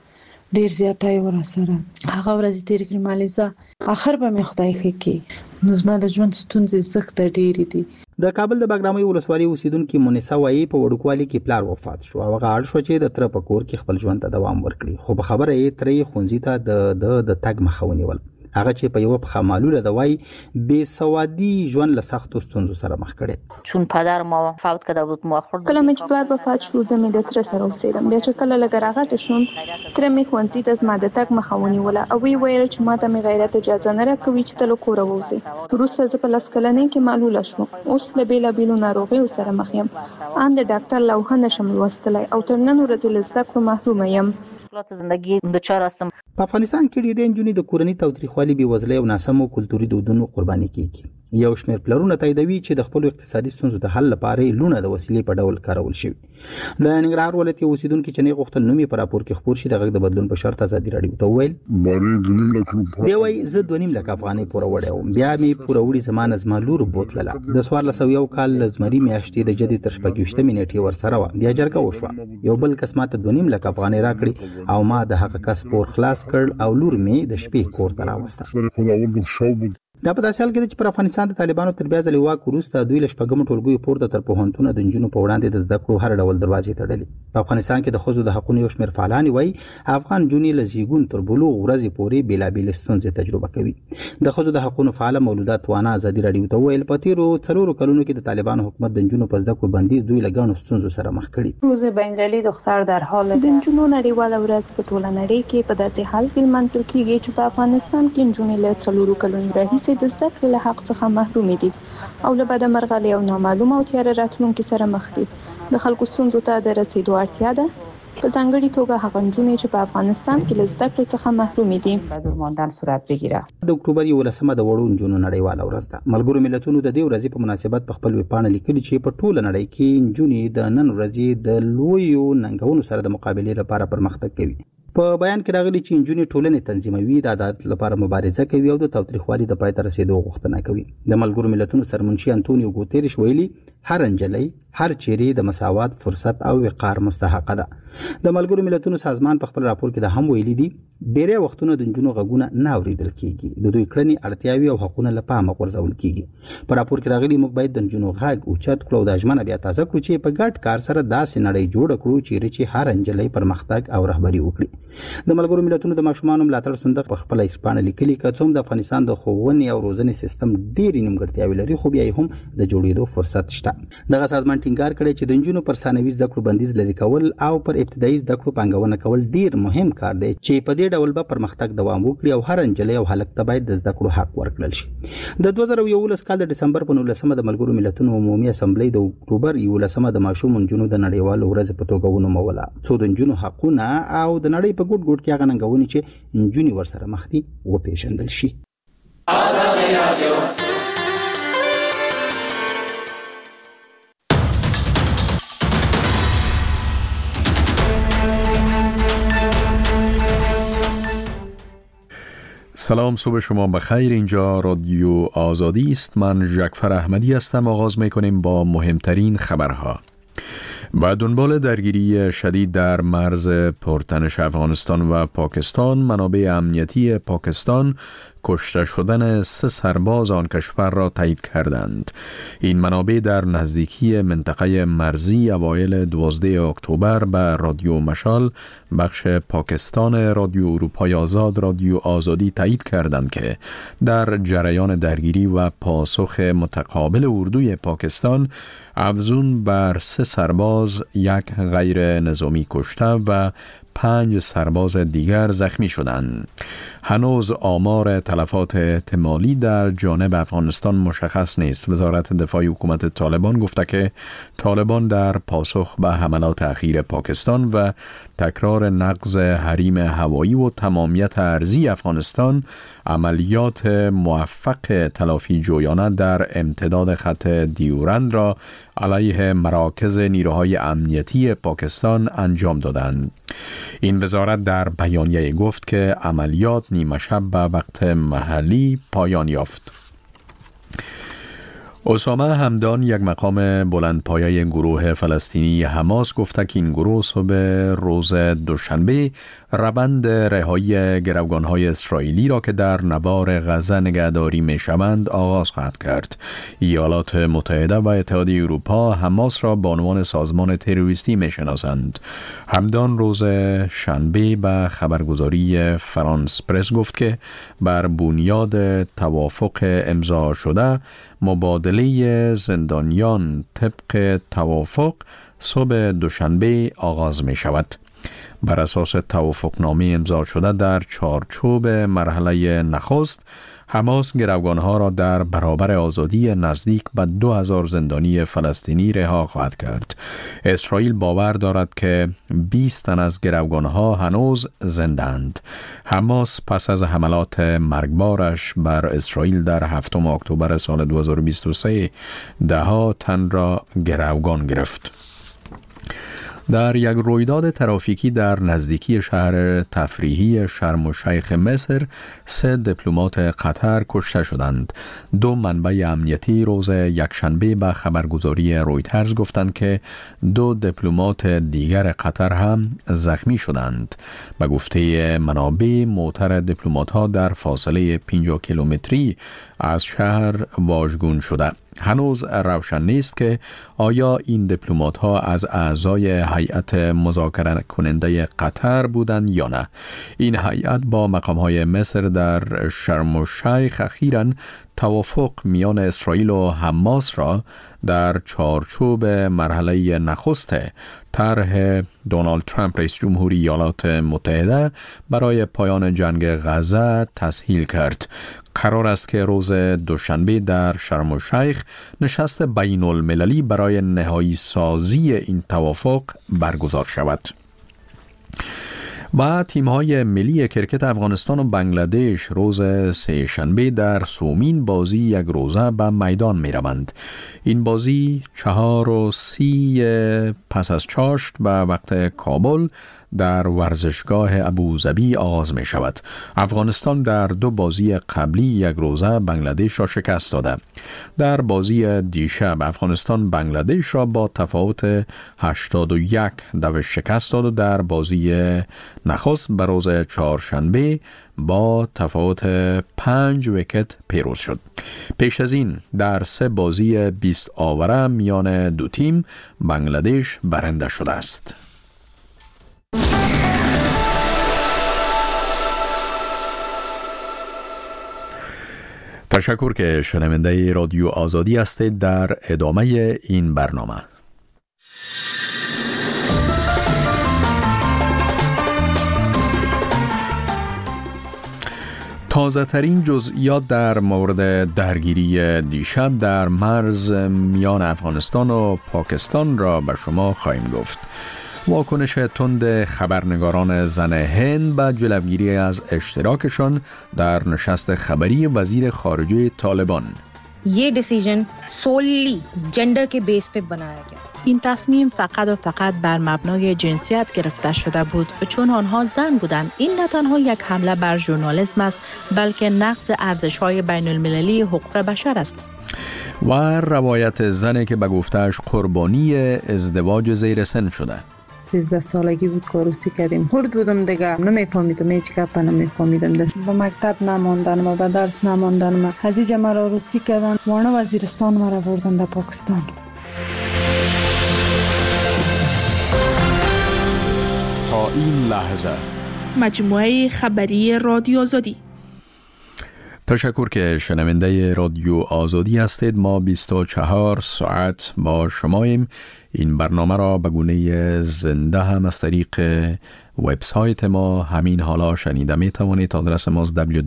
ډیر زیاتای ور سره. هغه ورځ تیر کړم مالیزه اخر به مې خدای خکې نو زما د ژوند ستونزې سخت ډېری دي. د کابل د باګرامي ولسوالۍ اوسیدونکو مونیسا وایي په وړوکوالي کې پلار وفات شو. هغه اړ شو چې د تر په کور کې خپل ژوند ته دوام ورکړي خو په خبره یې ترې خونځي ته د تګ مخاوني ول. هغه چې په یو په معلوله د وای بے سوادي ژوند له سختو ستونزو سره مخ کړي. چون پدر ما فوت کرده بود مؤخر کله مې پلار وفات شو زمې د تر سره اوسېدم. بیا چې کله لګ راغټ شوم تر مې خوانځي د زما د تک مخاوني ولا او وی ویل چې ما ته مې غیرت اجازه نه راکوي چې تل کور ووزي. روسه ز په لاس کلنې کې معلوله شو. اوس له بیلابیلو ناروغیو سره مخ یم. ان د ډاکټر لوحه نشم لوستلای او تر نن ورځې له زده کړو محروم یم. زندگی دچار هستم. په افغانستان کې ډېر انجونی د کورنۍ تاوتریخوالي بې وزلۍ او ناسمو کلتوري دودونو قرباني کیږي. یو شمېر پلرونه تاییدوي چې د خپل اقتصادي ستونزو د حل لپاره لونه د وسیلې په ډول کارول شوی. د ننګرهار ولایت اوسیدونکو چې نه غوښتل نومي پر راپور کې خبر شي د غږ د بدلون په شرط ازادي رادیو ته ویل دی وای زه 2.5 لک افغانۍ پوره وړم بیا مې پوره وړي زمانه زما لور بوتله د 1401 کال لزمري میاشتې د جدي تر 15 منټې ور سره و بیا جرګه وشو. یو بل کس ماته 2.5 لک افغانۍ راکړي او ما د هغه کس پور خلاص کړ او لور مې د شپې کور ته راوسته. دا په داسې حال کې چې پر افغانستان د طالبانو تر بیا ځلې واک وروسته دوی له شپږمو ټولګیو پورته تر پوهنتونه د نجونو په وړاندې د زده کړو هر ډول دروازې تړلې. په افغانستان کې د ښځو د حقونو یو شمېر فعالان وایي افغان نجونې له زیږون تر بلوغ ورځې پورې بېلابېلې ستونزې تجربه کوي. د ښځو د حقونو فعاله مولوده توانه ازادي رادیو ته وویل په تېرو 4 کلونو کې د طالبانو حکومت د نجونو په زده کړو بندیز دوی له ګڼو ستونزو سره مخ کړي. روز بین‌المللي دختر در حال د نجونو نړیواله ورځ په ټوله نړۍ کې په داسې حال کې لمانځل کیږي چې په افغانستان کې نجونې له 4 کلونو راهیسې د زده کړې حق څخه محروم دي او له بده مرغه له یو نامعلومه او تیاره راتلونکي سره مخ دي. د خلکو ستونزو ته د رسیدو اړتیا ده په ځانګړي توګه هغه نجونې چې په افغانستان کې له زده کړې څخه محروم دي بدون ماندن صورت بگیره. د اکتوبر 11 د وړو نجونو نړیواله ورځ ده. ملګرو ملتونو د دې ورځې په مناسبت په خپل ویبپاڼه لیکلي چې په ټوله نړۍ کې نجونې د نن ورځې د لویو ننګونو سره د مقابلې لپاره پرمختګ کوي. په بیان کې راغلي چې نجونې ټولنې تنظیموي د عدالت لپاره مبارزه کوي او د تاوتریخوالي د پای ته رسیدو غوښتنه کوي. د ملګرو ملتونو سرمنشي انټونیو ګوتریش ویلي هر نجلۍ هر چیرې د مساوات فرصت او وقار مستحق ده. د ملګرو ملتونو سازمان په خپل راپور کې د هم ویلي دي ډیری وختونه د جنونو غږونه نه اوریدل کیږي د دوی کړنې اړتیاوي او حقوقونه له پامه غورځول کیږي په راپور کې راغلي موږ باید د جنونو غږ او چت کړو د ژمنه بیا تازه کړو چې په ګډ کار سره داسې نړۍ جوړ کړو چې هر انجلۍ پرمختګ او رهبری وکړي د ملګرو ملتونو د ماشومان ملاتړ صندوق په خپل اسپانه لیکلي کڅوم د افغانستان د ښوونې او روزنې سیستم ډېری نیمګړتیاوي لري خو بیا هم د جوړېدو فرصت شته دغه سازمان ټینګار کړی چې د جنونو پر ثانوي زده کړو بندیز لري کول او پر ابتدایي زده کړو پانګونه کول ډېر مهم کار دی چې په دې ډول به پرمختګ دوام وکړي او هر انجلۍ او هلک ته باید د زده کړو حق ورکړل شي د 2011 کال د ډسمبر په 19 د ملګرو ملتونو عمومي اسمبلی د اکتوبر 11 د ماشوم جنونو د نړیوال ورځ په توګه ونوموله څو د جنونو حقونه او د نړۍ په ګډ ګډ کې هغه ننګونې چې جنونی ورسره مخ دي وپېژندل شي. آزادي رادیو سلام، صبح شما بخیر. اینجا رادیو آزادی است. من جعفر احمدی هستم. آغاز میکنیم با مهمترین خبرها. با دنبال درگیری شدید در مرز پرتنش افغانستان و پاکستان، منابع امنیتی پاکستان کشته شدن 3 سرباز آن کشور را تایید کردند. این منابع در نزدیکی منطقه مرزی اوایل 12 اکتبر به رادیو مشال بخش پاکستان رادیو اروپای آزاد رادیو آزادی تایید کردند که در جریان درگیری و پاسخ متقابل اردوی پاکستان افزون بر 3 سرباز، 1 غیر نظامی کشته و 5 سرباز دیگر زخمی شدند. هنوز آمار تلفات احتمالی در جانب افغانستان مشخص نیست. وزارت دفاع حکومت طالبان گفته که طالبان در پاسخ به حملات اخیر پاکستان و تکرار نقض حریم هوایی و تمامیت ارضی افغانستان عملیات موفق تلافی جویانه در امتداد خط دیورند را علیه مراکز نیروهای امنیتی پاکستان انجام دادند. این وزارت در بیانیه گفت که عملیات نیمه شب به وقت محلی پایان یافت. اسامه همدان، یک مقام بلندپایه گروه فلسطینی حماس، گفته که این گروه صبح روز دوشنبه روند رهایی گروگان‌های اسرائیلی را که در نوار غزه نگهداری می‌شوند آغاز خواهد کرد. ایالات متحده و اتحادیه اروپا حماس را به عنوان سازمان تروریستی می‌شناسند. همدان روز شنبه به خبرگزاری فرانس پرس گفت که بر بنیاد توافق امضا شده مبادله زندانیان طبق توافق صبح دوشنبه آغاز می شود. بر اساس توافقنامه امضا شده در چارچوب مرحله نخست، حماس گروگانها را در برابر آزادی نزدیک به 2000 زندانی فلسطینی رها خواهد کرد. اسرائیل باور دارد که 20 تن از گروگانها هنوز زنده‌اند. حماس پس از حملات مرگبارش بر اسرائیل در 7 اکتبر سال 2023 10 تن را گروگان گرفت. در یک رویداد ترافیکی در نزدیکی شهر تفریحی شرم الشیخ مصر 3 دیپلمات قطر کشته شدند. 2 منبع امنیتی روز یکشنبه به خبرگزاری رویترز گفتند که 2 دیپلمات دیگر قطر هم زخمی شدند. به گفته منابع، موتر دیپلمات‌ها در فاصله 50 کیلومتری از شهر واژگون شده. هنوز روشن نیست که آیا این دیپلمات‌ها از اعضای هیئت مذاکره کننده قطر بودند یا نه. این هیئت با مقام‌های مصر در شرم الشیخ اخیراً توافق میان اسرائیل و حماس را در چارچوب مرحله نخست طرح دونالد ترامپ رئیس جمهوری ایالات متحده برای پایان جنگ غزه تسهیل کرد. قرار است که روز دوشنبه در شرم الشیخ نشست بین المللی برای نهایی سازی این توافق برگزار شود. و تیم‌های ملی کرکت افغانستان و بنگلادش روز سه شنبه در سومین بازی یک روزه به میدان می‌روند. این بازی 4:30 پس از چاشت به وقت کابل در ورزشگاه ابوظبی آغاز می شود. افغانستان در 2 بازی قبلی یک روزه بنگلادش را شکست داده. در بازی دیشب افغانستان بنگلادش را با تفاوت 81 شکست داد و در بازی نخست بر روز چهارشنبه با تفاوت 5 ویکت پیروز شد. پیش از این در 3 بازی 20 آوره میان دو تیم بنگلادش برنده شده است. تشکر که شنونده رادیو آزادی هستید. در ادامه این برنامه تازه ترین جزئیات در مورد درگیری دیشب در مرز میان افغانستان و پاکستان را به شما خواهیم گفت. واکنش تند خبرنگاران زن هند به جلوگیری از اشتراکشان در نشست خبری وزیر خارجه طالبان. ये डिसीजन solely जेंडर के बेस पे बनाया गया. این تصمیم فقط و فقط بر مبنای جنسیت گرفته شده بود چون آنها زن بودند. این نه تنها یک حمله بر ژورنالیسم است بلکه نقض ارزش‌های بین‌المللی حقوق بشر است. و روایت زنی که به گفته‌اش قربانی ازدواج زیر سن شده. 13 سالگی بود که عروسی کردیم. خرد بودم دیگه، نمیفهمیدم، هیچ گپ نمیفهمیدم. به مکتب نماندن و به درس نماندن. حجیج مرا عروسی کردن، وانه وزیرستان مرا بردن در پاکستان. تا این لحظه مجموعه خبری رادیو آزادی. تشکر که شنونده رادیو آزادی هستید. ما 24 ساعت با شماییم. این برنامه را به گونه زنده هم از طریق وبسایت ما همین حالا شنیده می توانید. آدرس ما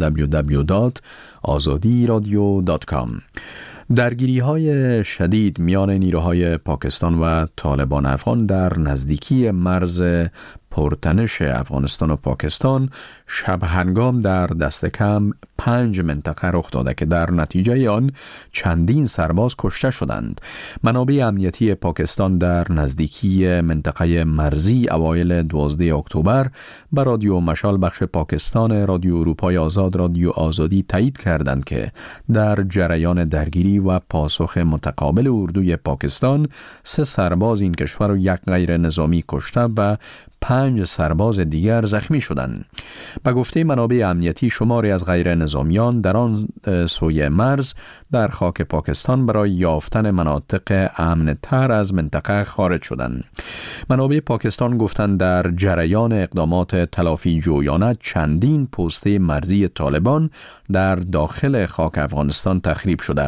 www.azadiradio.com. درگیری های شدید میان نیروهای پاکستان و طالبان افغان در نزدیکی مرز پرتنش افغانستان و پاکستان شب هنگام در دست کم 5 منطقه رخ داده که در نتیجه آن چندین سرباز کشته شدند. منابع امنیتی پاکستان در نزدیکی منطقه مرزی اوایل 12 اکتبر به رادیو مشال بخش پاکستان رادیو اروپای آزاد رادیو آزادی تایید کردند که در جریان درگیری و پاسخ متقابل اردوی پاکستان 3 سرباز این کشور و 1 غیر نظامی کشته و 5 سرباز دیگر زخمی شدند. به گفته منابع امنیتی شماری از غیر نظامیان در آن سوی مرز در خاک پاکستان برای یافتن مناطق امن تر از منطقه خارج شدند. منابع پاکستان گفتند در جریان اقدامات تلافی جویانه چندین پسته مرزی طالبان در داخل خاک افغانستان تخریب شده.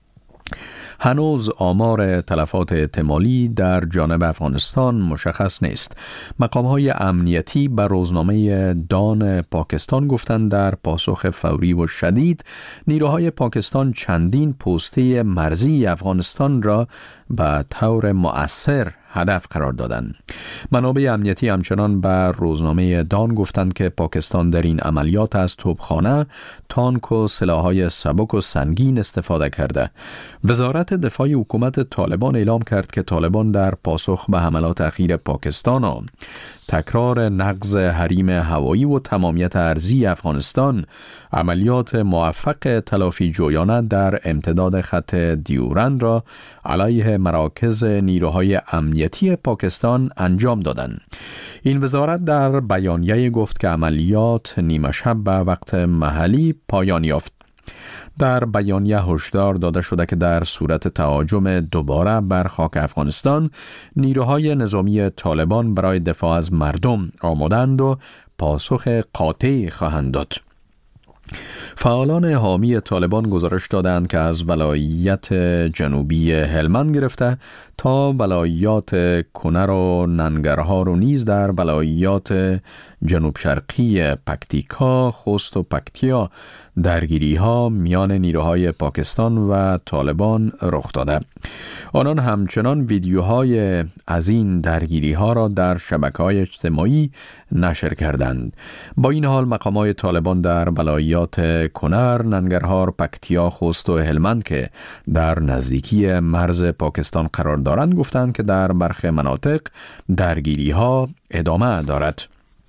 هنوز آمار تلفات احتمالی در جانب افغانستان مشخص نیست. مقام‌های امنیتی به روزنامه دان پاکستان گفتند در پاسخ فوری و شدید نیروهای پاکستان چندین پسته مرزی افغانستان را به طور مؤثر هدف قرار دادند. منابع امنیتی همچنان به روزنامه دان گفتند که پاکستان در این عملیات از توپخانه، تانک و سلاح‌های سبک و سنگین استفاده کرده. وزارت دفاع حکومت طالبان اعلام کرد که طالبان در پاسخ به حملات اخیر پاکستان و تکرار نقض حریم هوایی و تمامیت ارضی افغانستان عملیات موفق تلافی جویانه در امتداد خط دیورند را علیه مراکز نیروهای امنیتی پاکستان انجام دادند. این وزارت در بیانیه گفت که عملیات نیمه شب به وقت محلی پایان یافت. در بیانیه هشدار داده شده که در صورت تهاجم دوباره بر خاک افغانستان نیروهای نظامی طالبان برای دفاع از مردم آمادند و پاسخ قاطعی خواهند داد. فعالان حامی طالبان گزارش دادند که از ولایت جنوبی هلمند گرفته تا ولایات کنر و ننگرهار و نیز در ولایات جنوب شرقی پکتیکا، خوست و پکتیا درگیری ها میان نیروهای پاکستان و طالبان رخ داده. آنان همچنان ویدیوهای از این درگیری ها را در شبکه‌های اجتماعی نشر کردند. با این حال مقامات طالبان در ولایات کنر، ننگرهار، پکتیا، خوست و هلمند که در نزدیکی مرز پاکستان قرار دارند گفتند که در برخی مناطق درگیری ها ادامه دارد.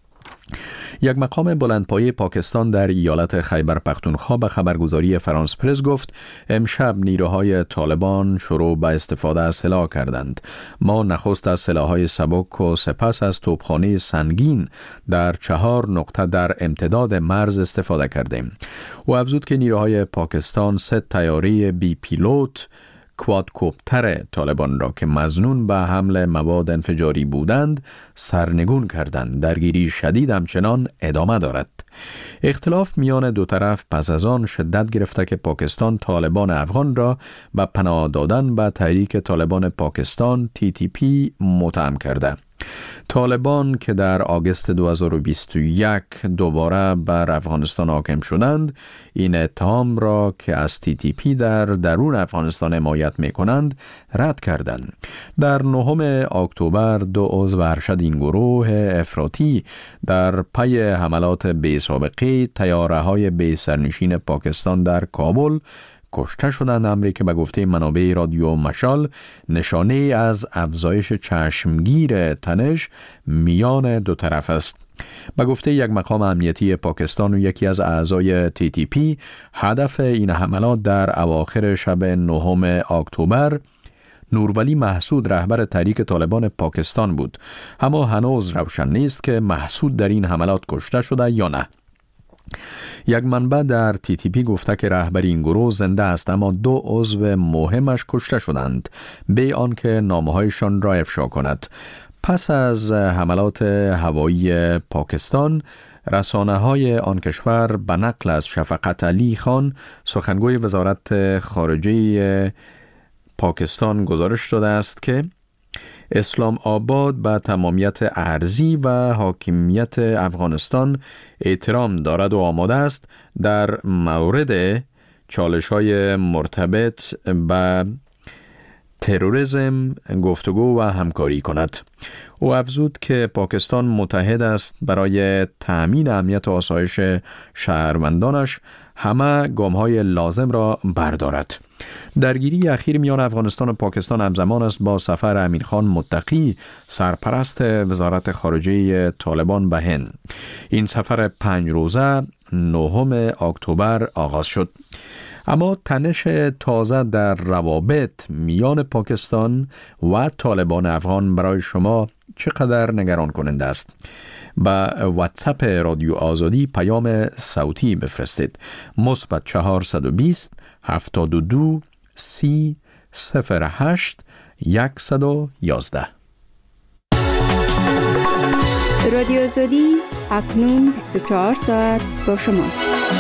یک مقام بلندپایه پاکستان در ایالت خیبر پختونخوا به خبرگزاری فرانس پرس گفت امشب نیروهای طالبان شروع به استفاده از سلاح کردند. ما نخست از سلاح‌های سبک و سپس از توپخانه سنگین در 4 نقطه در امتداد مرز استفاده کردیم. او افزود که نیروهای پاکستان 3 طیاره بی پیلوت کوادکوپتر طالبان را که مظنون به حمل مواد انفجاری بودند سرنگون کردند. درگیری شدید همچنان ادامه دارد. اختلاف میان دو طرف پس از آن شدت گرفته که پاکستان طالبان افغان را به پناه دادن به تحریک طالبان پاکستان TTP متهم کرده. طالبان که در آگوست 2021 دوباره بر افغانستان حاکم شدند این اتهام را که از TTP در درون افغانستان حمایت می‌کنند رد کردند. در 9 اکتبر 2 عضو ارشد این گروه افراطی در پی حملات بی سابقه طیاره‌های بی سرنشین پاکستان در کابل کشته شدند. امری که به گفته منابع رادیو مشال نشانه از افزایش چشمگیر تنش میان دو طرف است. به گفته یک مقام امنیتی پاکستان و یکی از اعضای TTP هدف این حملات در اواخر شب 9 اکتبر نورولی محسود رهبر تحریک طالبان پاکستان بود. اما هنوز روشن نیست که محسود در این حملات کشته شده یا نه. یک منبع در TTP گفته که رهبر این گروه زنده است اما 2 عضو مهمش کشته شدند بی آنکه نامه‌هایشان را افشا کند. پس از حملات هوایی پاکستان رسانه‌های آن کشور به نقل از شفقت علی خان سخنگوی وزارت خارجه پاکستان گزارش داده است که اسلام آباد به تمامیت ارضی و حاکمیت افغانستان احترام دارد و آماده است در مورد چالش‌های مرتبط به تروریسم گفتگو و همکاری کند. او افزود که پاکستان متحد است برای تأمین امنیت و آسایش شهروندانش همه گام‌های لازم را بردارد. درگیری اخیر میان افغانستان و پاکستان همزمان است با سفر امیرخان متقی سرپرست وزارت خارجه طالبان به هند. این سفر 5 روزه 9 اکتبر آغاز شد. اما تنش تازه در روابط میان پاکستان و طالبان افغان برای شما چقدر نگران کننده است؟ با واتساپ رادیو آزادی پیام صوتی بفرستید. +420 72 30 08 111. رادیو آزادی اکنون 24 ساعت با شماست.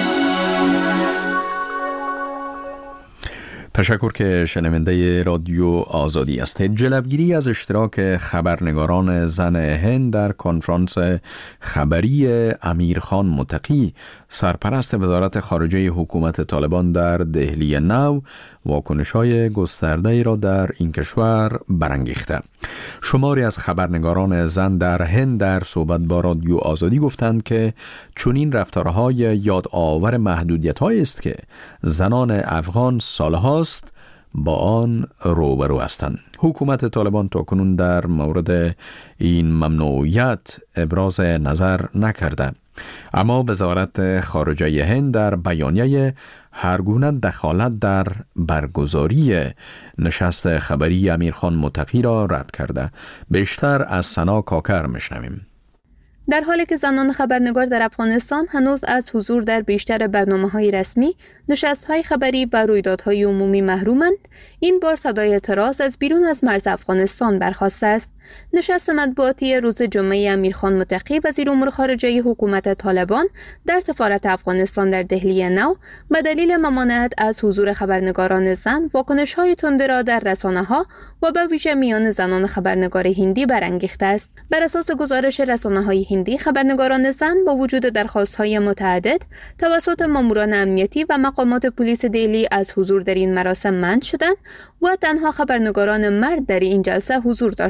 تشکر که شنونده رادیو آزادی هستید. جلوگیری از اشتراک خبرنگاران زن هند در کنفرانس خبری امیرخان متقی سرپرست وزارت خارجه حکومت طالبان در دهلی نو واکنش‌های گسترده‌ای را در این کشور برانگیخته. شماری از خبرنگاران زن در هند در صحبت با رادیو آزادی گفتند که چنین رفتارهای یادآور محدودیت‌هایی است که زنان افغان سالهاست با آن روبرو هستند. حکومت طالبان تاکنون در مورد این ممنوعیت ابراز نظر نکرده، اما وزارت خارجه هند در بیانیه هرگونه دخالت در برگزاری نشست خبری امیرخان متقی را رد کرده. بیشتر از سنا کاکر میشنویم. در حالی که زنان خبرنگار در افغانستان هنوز از حضور در بیشتر برنامه‌های رسمی، نشست‌های خبری و رویدادهای عمومی محرومند، این بار صدای اعتراض از بیرون از مرز افغانستان برخاسته است. نشست مطبوعاتی روز جمعه امیرخان متقی وزیر امور خارجه حکومت طالبان در سفارت افغانستان در دهلی نو به دلیل ممانعت از حضور خبرنگاران زن واکنش‌های تنده را در رسانه‌ها و به ویژه میان زنان خبرنگار هندی برانگیخته است. بر اساس گزارش رسانه‌های هندی، خبرنگاران زن با وجود درخواست‌های متعدد توسط ماموران امنیتی و مقامات پلیس دهلی از حضور در این مراسم منع شدند و تنها خبرنگاران مرد در این جلسه حضور داشتند.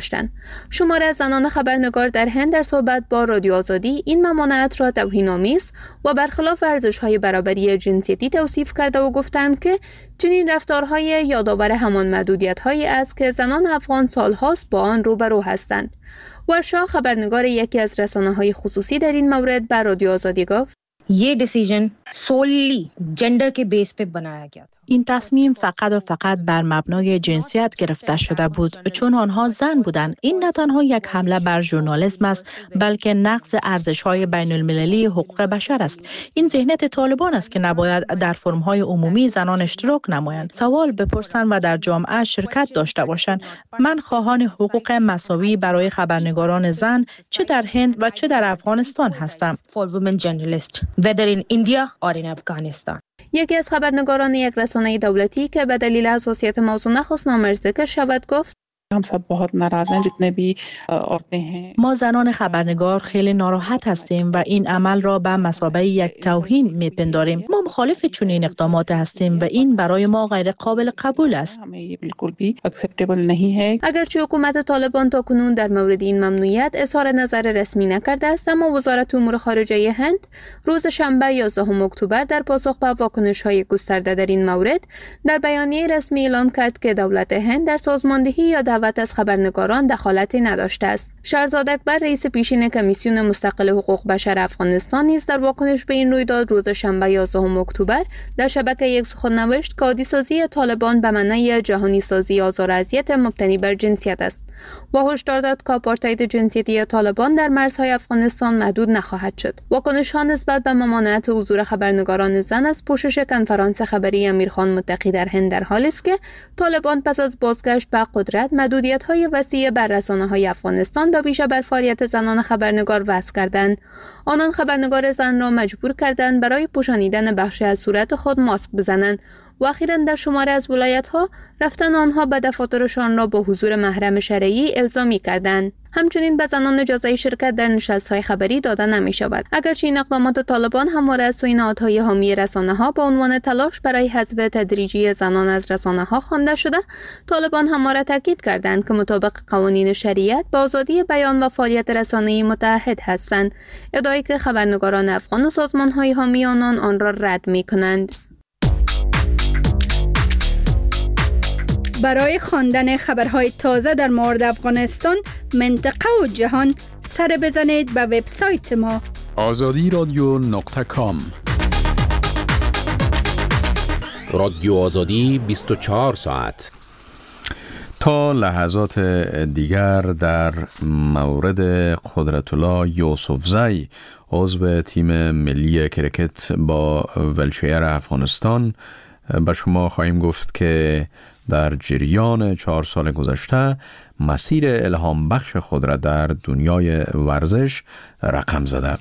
شماره از زنان خبرنگار در هند در صحبت با رادیو آزادی این ممانعت را توهین‌آمیز و برخلاف ارزش‌های برابری جنسیتی توصیف کرده و گفتند که چنین رفتارهای یادآور همان محدودیت‌هایی است که زنان افغان سال‌هاست با آن روبرو هستند. ورشا خبرنگار یکی از رسانه‌های خصوصی در این مورد بر رادیو آزادی گفت: ये डिसीजन सोली जेंडर के बेस पे बनाया गया था. این تصمیم فقط و فقط بر مبنای جنسیت گرفته شده بود چون آنها زن بودند. این نه تنها یک حمله بر ژورنالیسم است بلکه نقض ارزش‌های بین‌المللی حقوق بشر است. این ذهنیت طالبان است که نباید در فرم‌های عمومی زنان اشتراک نمایند، سوال بپرسند و در جامعه شرکت داشته باشند. من خواهان حقوق مساوی برای خبرنگاران زن چه در هند و چه در افغانستان هستم. For women journalists, whether in India or in Afghanistan. یکی از خبرنگاران یک رسانه دولتی که به دلیل حساسیت موضوع نخواست نامش ذکر شود گفت: हम सब बहुत नाराज हैं जितने भी औरतें हैं. ما زنان خبرنگار خیلی ناراحت هستیم و این عمل را به مثابه یک توهین میپنداریم. ما مخالف چنین اقدامات هستیم و این برای ما غیر قابل قبول است. हमें ये बिल्कुल भी acceptable नहीं है. اگرچه حکومت طالبان تاکنون در مورد این ممنوعیت اظهار نظر رسمی نکرده است، اما وزارت امور خارجه هند روز شنبه 11 اکتبر در پاسخ به واکنش‌های گسترده در این مورد در بیانیه رسمی اعلام کرد که دولت هند در سازماندهی یا دعوت از خبرنگاران دخالتی نداشته است. شهرزاد اکبر رئیس پیشین کمیسیون مستقل حقوق بشر افغانستان نیز در واکنش به این رویداد روز شنبه 11 اکتبر در شبکه یک سخن نوشت که عادی‌سازی طالبان به معنای جهانی سازی آزار و اذیت مبتنی بر جنسیت است و هشدار داد که آپارتاید جنسیتی طالبان در مرزهای افغانستان محدود نخواهد شد. واکنش‌ها نسبت به ممانعت حضور خبرنگاران زن از پوشش کنفرانس خبری امیرخان متقی در هند در حالی است که طالبان پس از بازگشت به قدرت محدودیت‌های وسیع بر رسانه‌های افغانستان به ویژه بر فعالیت زنان خبرنگار وضع کردند. آنان خبرنگار زن را مجبور کردند برای پوشانیدن بخشی از صورت خود ماسک بزنند و اخیراً در شماره از ولایت‌ها رفتن آنها به دفاترشان را با حضور محرم شرعی الزامی کردند. همچنین به زنان اجازه شرکت در نشست‌های خبری داده نمی‌شود. اگرچه این اقدامات طالبان همواره از سوی نهادهای حامی رسانه‌ها به عنوان تلاش برای حذف تدریجی زنان از رسانه‌ها خوانده شده، طالبان همواره تاکید کردند که مطابق قوانین شریعت با آزادی بیان و فعالیت رسانه‌ای متعهد هستند، ادعایی که خبرنگاران افغان و سازمان‌های حامی آن را رد می‌کنند. برای خواندن خبرهای تازه در مورد افغانستان، منطقه و جهان سر بزنید به وبسایت ما azadiradyo.com. رادیو آزادی 24 ساعت. تا لحظات دیگر در مورد قدرت الله یوسفزی عضو تیم ملی کرکت با ولچیر افغانستان به شما خواهیم گفت که در جریان 4 سال گذشته مسیر الهام بخش خود را در دنیای ورزش رقم زده.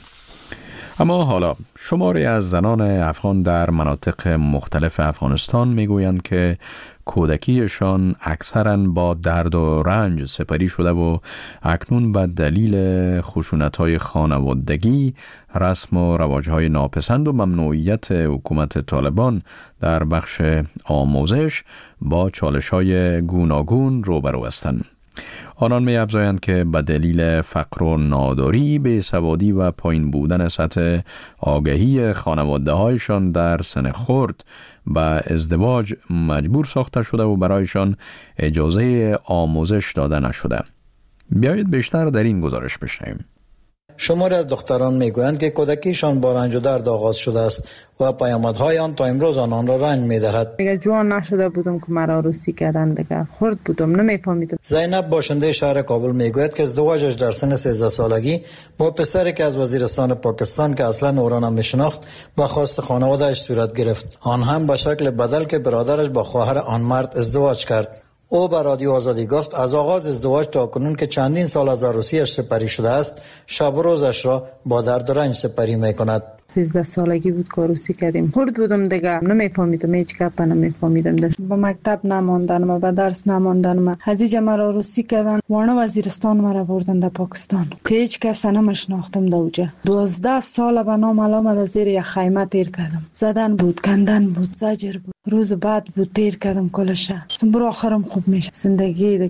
اما حالا شماری از زنان افغان در مناطق مختلف افغانستان میگویند که کودکیشان اکثراً با درد و رنج سپری شده و اکنون به دلیل خشونت‌های خانوادگی، رسم و رواج‌های ناپسند و ممنوعیت حکومت طالبان در بخش آموزش با چالش‌های گوناگون روبرو هستند. آنان می افزایند که به دلیل فقر و ناداری، بیسوادی و پایین بودن سطح آگاهی خانواده هایشان در سن خرد به ازدواج مجبور ساخته شده و برایشان اجازه آموزش داده نشده. بیایید بیشتر در این گزارش بشنویم. شماری از دختران میگویند که کودکیشان با رنج و درد آغاز شده است و پیامدهای آن تا امروز آنان را رنج میدهد. دیگه جوان نشده بودم که مرا عروسی کردن، دیگه خرد بودم، نمیفهمیدم. زینب باشنده شهر کابل میگوید که ازدواجش در سن 13 سالگی با پسری که از وزیرستان پاکستان که اصلا او را نمیشناخت با خواست خانواده‌اش صورت گرفت، آن هم به شکل بدل که برادرش با خواهر آن مرد ازدواج کرد. او به رادیو آزادی گفت از آغاز ازدواج تا کنون که چندین سال از عروسیش سپری شده است، شب و روزش را با درد و رنج سپری میکند. 13 سالگی بود که عروسی کردیم. خرد بودم دیگه، نمیفهمیدم، هیچ گپ نمیفهمیدم. به مکتب نماندن و به درس نماندن، هزیج مرا عروسی کردن، وانه وزیرستان مرا بردن در پاکستان که هیچ کس نمیشناختم دوجه. 12 سال به نام علامت از زیر یک خیمه تیر کردم. زدن بود، کندن بود، زجر بود، روز بعد بود تیر کردم کلشه. برو آخرم خوب میشه. زندگی دیگه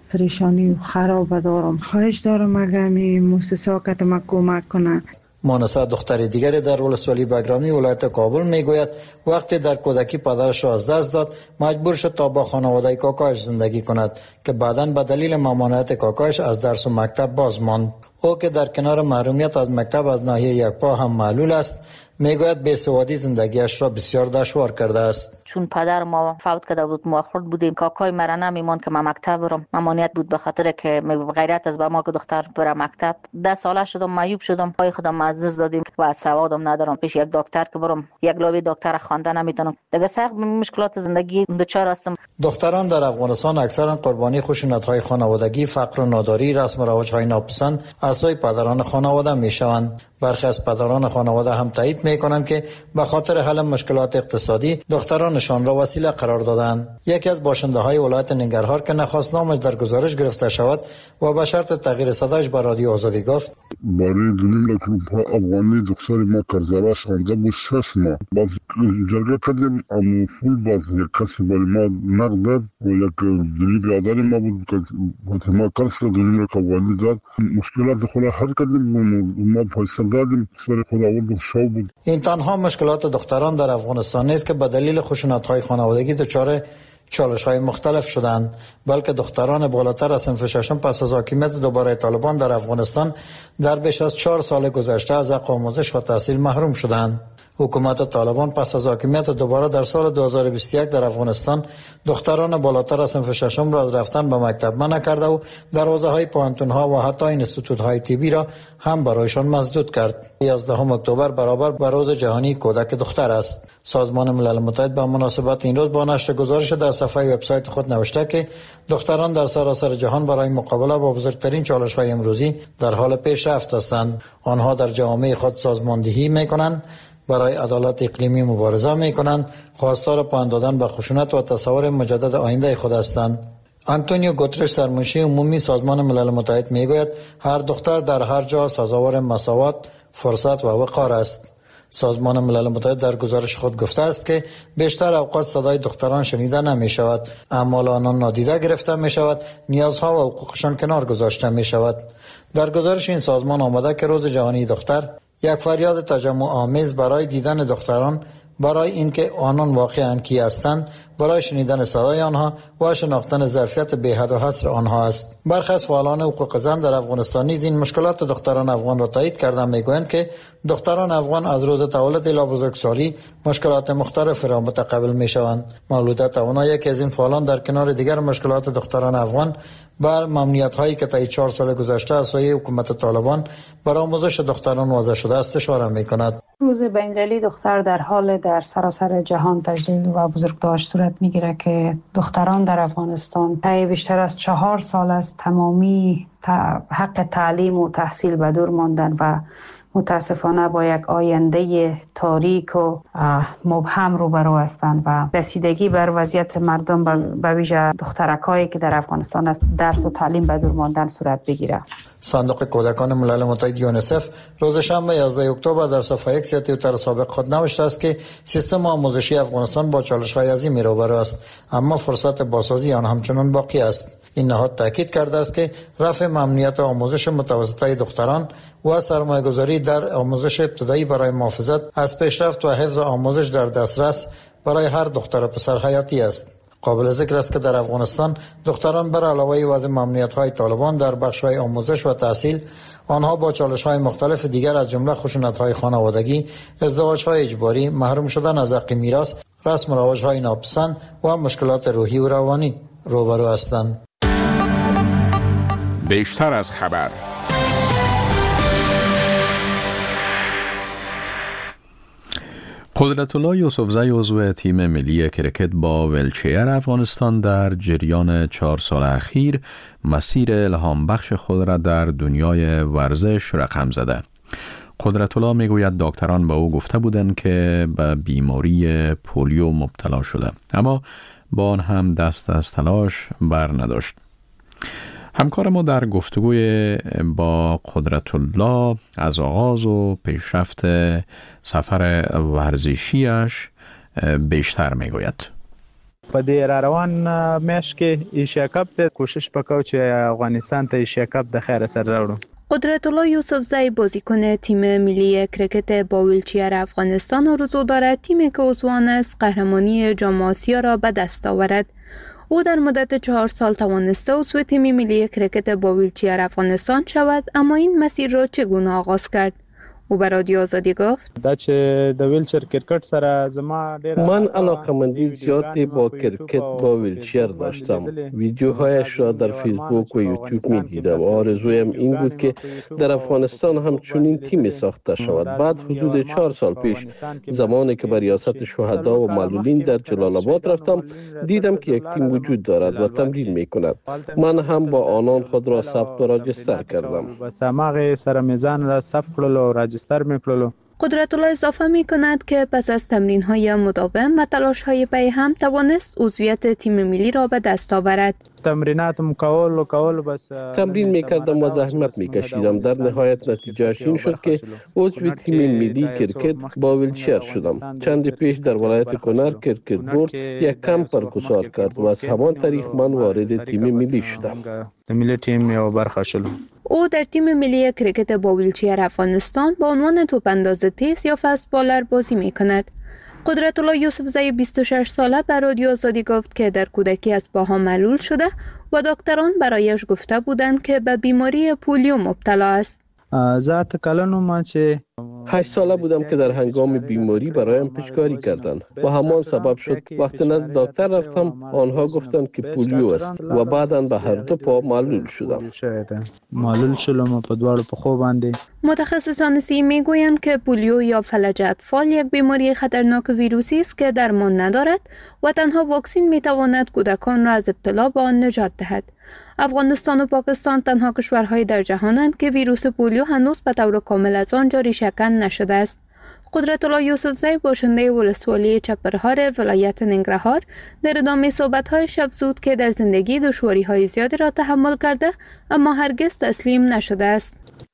فریشانی و خراب دارم. خواهش دارم اگر می مؤسسه که ما کمک کنه. مانسا دختر دیگری در ولسوالی بگرامی ولایت کابل میگوید وقتی در کودکی پدرش را از دست داد مجبور شد تا با خانواده کاکایش زندگی کند که بعداً به دلیل ممانعت کاکایش از درس و مکتب باز ماند. او که در کنار محرومیت از مکتب از ناحیه یکپا هم معلول است میگوید بی‌سوادی زندگیش را بسیار دشوار کرده است. چون پدر ما فوت کرده بود ما خرد بودیم، کاکای مرا نمیماند که ما مکتب برم. ممانعت بود به خاطر که غیرت از به ما که دختر بره مکتب. 10 ساله شدم معیوب شدم، پای خودم از دست دادیم و سوادم ندارم پیش یک دکتر که برم یک لابی دکتر خوانده نمیتونم. دیگه سخت مشکلات زندگی دچار هستم. دختران در افغانستان اکثرا قربانی خشونت‌های خانوادگی، فقر و ناداری، رسم و رواج‌های ناپسند از سوی پدران خانواده میشوند. برخی از پدران خانواده هم تایید میکنند که به خاطر حل مشکلات اقتصادی دخترانشان را وسیله قرار دادند. یکی از باشنده‌های ولایت ننگرهار که نخواست نامش در گزارش گرفته شود و به شرط تغییر صدایش به رادیو آزادی گفت برای دلیل که افغانی دختر ما کرزاره شانده بود 6 ماه باز جرگه کردیم اما پول باز یک کسی برای ما نقد داد و یک دلیل برادر ما بود که وقتی ما کار شد دلیل را که افغانی داد مشکلات خود حل کردیم و ما پیسه دادیم سر خود آوردم شو بود. این تنها مشکلات دختران در افغانستان نیست که به دلیل خشونت‌های خانوادگی دچار چالش‌های مختلف شدند، بلکه دختران بالاتر از صنف ششم پس از حاکمیت دوباره طالبان در افغانستان در بیش از 4 سال گذشته از حق آموزش و تحصیل محروم شدند. حکومت طالبان پس از حاکمیت دوباره در سال 2021 در افغانستان دختران بالاتر از صنف ششم را از رفتن به مکتب منع کرده و دروازه‌های پوهنتون‌ها و حتی اینستیتوت‌های طبی را هم برایشان مسدود کرد. 11 اکتبر برابر با روز جهانی کودک دختر است. سازمان ملل متحد به مناسبت این روز با نشر گزارش در صفحه وبسایت خود نوشته که دختران در سراسر جهان برای مقابله با بزرگترین چالش‌های امروزی در حال پیشرفت هستند. آنها در جامعه خود سازماندهی می‌کنند، برای عدالت اقلیمی مبارزه می‌کنند، خواستار پایان دادن به خشونت و تصور مجدد آینده خود هستند. آنتونیو گوترش سرمنشی عمومی سازمان ملل متحد میگوید هر دختر در هر جا سزاوار مساوات، فرصت و وقار است. سازمان ملل متحد در گزارش خود گفته است که بیشتر اوقات صدای دختران شنیده نمی شود، اعمال آنان نادیده گرفته می شود، نیازها و حقوقشان کنار گذاشته می شود. در گزارش این سازمان آمده که روز جهانی دختر یک فریاد تجمع آمیز برای دیدن دختران، برای اینکه آنان واقعاً کی هستند، برای شنیدن صدای آنها و شناختن ظرفیت بی‌حد و حصر آنها است. برخی از فعالان حقوق زن در افغانستان نیز این مشکلات دختران افغان را تایید کردند. میگویند که دختران افغان از روز تولد الی بزرگسالی مشکلات مختلف را متقبل میشوند. مولوده توانا یکی از این فعالان در کنار دیگر مشکلات دختران افغان بر ممنوعیت‌هایی که طی 4 سال گذشته از سوی حکومت طالبان بر آموزش دختران وضع شده است اشاره می‌کند. روز بین‌المللی دختر در حال در سراسر جهان تجلیل و بزرگداشت صورت می‌گیرد که دختران در افغانستان طی بیشتر از 4 سال از تمامی حق تعلیم و تحصیل به دور ماندن و متاسفانه با یک آینده تاریک و مبهم روبرو هستند و رسیدگی بر وضعیت مردم به ویژه دخترکایی که در افغانستان است درس و تعلیم به دور ماندن صورت بگیره. صندوق کودکان ملل متحد یونیسف روز شنبه 11 اکتبر در صفحه اکس توییتر سابق خود نوشته است که سیستم آموزشی افغانستان با چالش‌های عظیمی روبرو است، اما فرصت بازسازی آن همچنان باقی است. این نهاد تاکید کرده است که رفع ممنوعیت آموزش متوسطه دختران و سرمایه‌گذاری در آموزش ابتدایی برای محافظت از پیشرفت و حفظ آموزش در دسترس برای هر دختر و پسر حیاتی است. قابل ذکر است که در افغانستان دختران بر علاوه وضع ممنوعیت‌های طالبان در بخش‌های آموزش و تحصیل، آنها با چالش‌های مختلف دیگر از جمله خشونت‌های خانوادگی، ازدواج‌های اجباری، محروم شدن از حق میراث، رسم و رواج‌های ناپسند و مشکلات روحی و روانی روبرو هستند. بیشتر از خبر. قدرت‌الله یوسفزی عضو تیم ملی کرکت با ویلچیر افغانستان در جریان 4 سال اخیر مسیر الهام بخش خود را در دنیای ورزش رقم زده. قدرت‌الله میگوید دکتران به او گفته بودند که به بیماری پولیو مبتلا شده، اما با آن هم دست از تلاش بر نداشت. همکار ما در گفتگوی با قدرت‌الله از آغاز و پیشرفت سفر ورزشیش بیشتر میگوید. په دې را روان میاشت کې ایشیا کپ ته کوشش وکړو چې افغانستان ته ایشیا کپ د خیر سره راوړو. قدرت الله یوسفزئی بازیکن تیم ملی کرکت با ویلچیر افغانستان آرزو دارد تیمی که عضوان است قهرمانی جام آسیا را به دست آورد. او در مدت 4 سال توانسته عضو تیم ملی کرکت با ویلچیر افغانستان شود، اما این مسیر را چگونه آغاز کرد؟ او به رادیو آزادی گفت دا چې د ویلچر کرکټ سره زما ډېر من علاقه‌مندی زیادی با کرکت با ویلچر داشتم. ویدیوهایش را در فیسبوک و یوتیوب می دیدم. آرزویم این بود که در افغانستان هم چنین تیمی ساخته شود. بعد حدود 4 سال پیش زمانی که به ریاست شهدا و معلولین در جلال آباد رفتم، دیدم که یک تیم وجود دارد و تمرین می کند. من هم با آنان خود را ثبت و راجستر کردم. بس هغه سره میزان را ثبت کړل او راجستر میکړل. قدرت الله اضافه می کند که پس از تمرین های مداوم و تلاش های پی هم توانست عضویت تیم ملی را به دست آورد. تمرینات کول بس تمرین میکردم و زحمت میکشیدم. در نهایت نتیجهش این شد که عضو تیم ملی کرکت با ویلچر شدم. چند پیش در ولایت کنر کرکت بورد یک کمپ برگزار کرد و از همان طریق من وارد تیم ملی شدم. ملی تیم یو برخه شدم. او در تیم ملی کرکت با ویلچیر افغانستان با عنوان توپانداز تیز یا فست بالر بازی میکند. قدرت الله یوسفزئی 26 ساله به رادیو آزادی گفت که در کودکی از پاها معلول شده و دکتران برایش گفته بودند که به بیماری پولیو مبتلا است. ذات کلنو ما چې 8 ساله بودم که در هنگام بیماری برایم پیشکاری کردند و همان سبب شد وقتی نزد دکتر رفتم آنها گفتند که پولیو است و بعداً به هر دو پا معلول شدم. معلول شدم په دواړو پښو باندې. متخصصان صحی میگویند که پولیو یا فلج اطفال یک بیماری خطرناک ویروسی است که درمان ندارد و تنها واکسن میتواند کودکان را از ابتلا به آن نجات دهد. افغانستان و پاکستان تنها کشورهای در جهانند که ویروس پولیو هنوز به طور کامل از آن جاری شکن نشده است. قدرت الله یوسفزئی باشنده ولسوالی چپرهار ولایت ننگرهار در ادامه صحبت‌هایش افزود که در زندگی دشواری‌های زیادی را تحمل کرده اما هرگز تسلیم نشده است.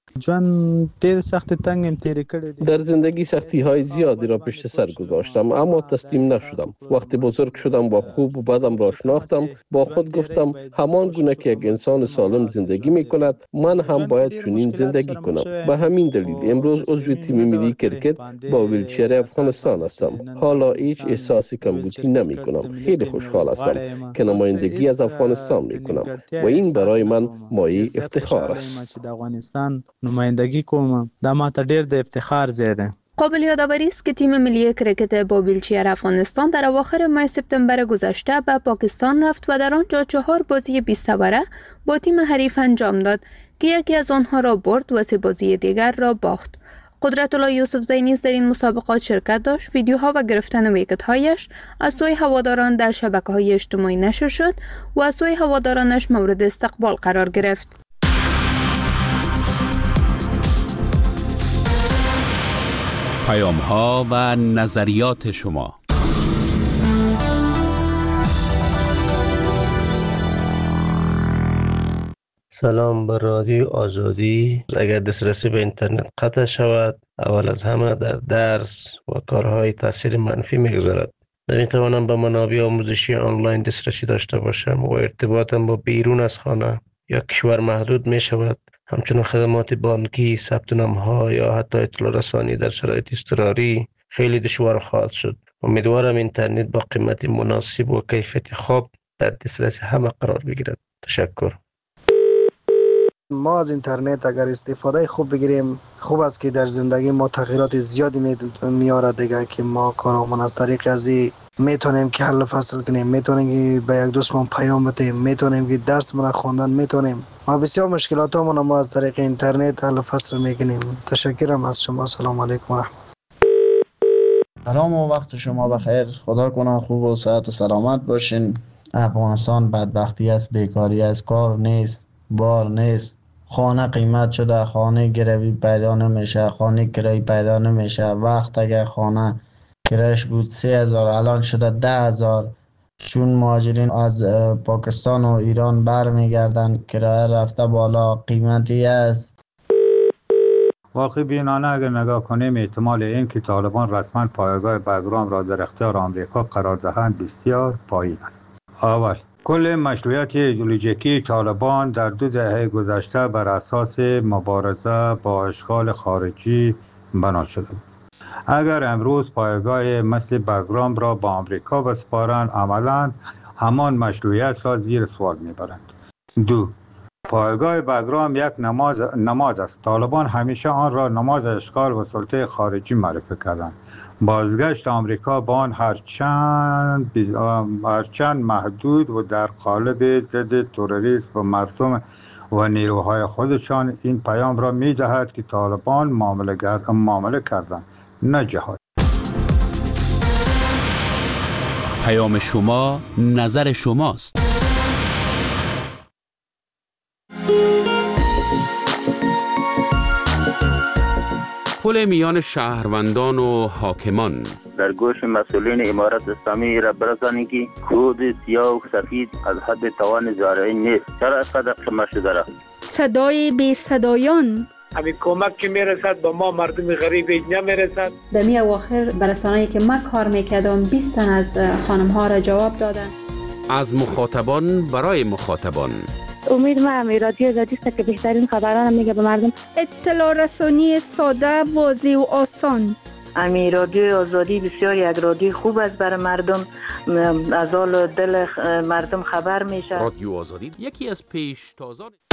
در زندگی سختی های زیادی را پشت سر گذاشتم اما تسلیم نشدم. وقتی بزرگ شدم با خوب و بدم را شناختم، با خود گفتم همان گونه که یک انسان سالم زندگی می کند من هم باید چنین زندگی کنم. به همین دلیل امروز عضو تیم ملی کرکت با ویلچر افغانستان هستم. حالا هیچ احساس کمبودی نمی کنم. خیلی خوشحال هستم که نمایندگی از افغانستان می کنم و این برای من مایه افتخار است. نمایندگی کوم دا ماته ډیر د افتخار ځای ده. قابل یادآوری است که تیم ملی کرکت با ویلچیر افغانستان در اواخر ماه سپتامبر گذشته به پاکستان رفت و در آنجا 4 بازی 20 اوره با تیم حریف انجام داد که یکی از آنها را برد و 3 بازی دیگر را باخت. قدرت الله یوسفزئی نیز در این مسابقات شرکت داشت. ویدیوها و گرفتن ویکت‌هایش از سوی هواداران در شبکه‌های اجتماعی نشر شد و از سوی هوادارانش مورد استقبال قرار گرفت. پیام‌ها و نظریات شما. سلام بر رادیو آزادی. اگر دسترسی به اینترنت قطع شود اول از همه در درس و کارهای تاثیر منفی میگذارد. نمیتوانم به منابع آموزشی آنلاین دسترسی داشته باشم و ارتباطم با بیرون از خانه یا کشور محدود می شود. همچنین خدمات بانکی، ثبت نام‌ها یا حتی اطلاع رسانی در شرایط اضطراری خیلی دشوار خواهد شد. امیدوارم اینترنت با قیمت مناسب و کیفیت خوب در دسترس همه قرار بگیرد. تشکر. ما از اینترنت اگر استفاده خوب بگیریم خوب است که در زندگی ما تغییرات زیادی میاره دیگه، که ما کارامون از طریق ازی میتونیم که حل فصل کنیم، میتونیم که به یک دوستمون پیام بدیم، میتونیم که درس من خواندن میتونیم. ما بسیار مشکلاتمون ما از طریق اینترنت حل فصل میکنیم. تشکرم از شما. سلام علیکم و رحمت. سلام و وقت شما بخیر. خدا کنه خوب و صحت و سلامت باشین. افغانستان بدبختی است، بیکاری است، کار نیست، بار نیست، خانه قیمت شده، خانه گروی پیدا نمیشه، خانه کرایی پیدا نمیشه. وقت اگر خانه کرایش بود 3000 الان شده 10000. چون مهاجرین از پاکستان و ایران برمیگردن کرایه رفته بالا، قیمتی است. واقع بینانه اگر نگاه کنیم احتمال این که طالبان رسما پایگاه بگرام را در اختیار آمریکا قرار دهند بسیار پایین است. اول، کل مشروعیت ایدئولوژیکی طالبان در 2 دهه گذشته بر اساس مبارزه با اشغال خارجی بنا شده بود. اگر امروز پایگاه مثل بگرام را با آمریکا بسپارند، عملاً همان مشروعیت را زیر سوال میبرند. 2. پایگاه بگرام یک نماد است. طالبان همیشه آن را نماد اشغال و سلطه خارجی معرفی کردند. بازگشت آمریکا با آن هرچند محدود و در قالب ضد تروریسم و مردم و نیروهای خودشان این پیام را می‌دهد که طالبان معامله کردند، نه جهاد. پیام شما، نظر شماست. پل میان شهروندان و حاکمان در گوش مسئولین امارت اسلامی را برسانید که کود سیاه و سفید از حد توان زارعی نیست. چرا اینقدر قمه شده را؟ صدای بی صدایان، همین کمک که میرسد به ما مردم غریب نمیرسد. دمی اواخر برسانه‌ای که من کار میکردم 20 تن از خانم ها را جواب دادن. از مخاطبان برای مخاطبان. امید ما رادیو آزادی است که بهترین خبران میگه به مردم. اطلاع رسانی ساده، واضح و آسان. رادیو آزادی بسیار یک رادیو خوب است برای مردم، از حال دل مردم خبر میشه. رادیو آزادی یکی از پیشتازان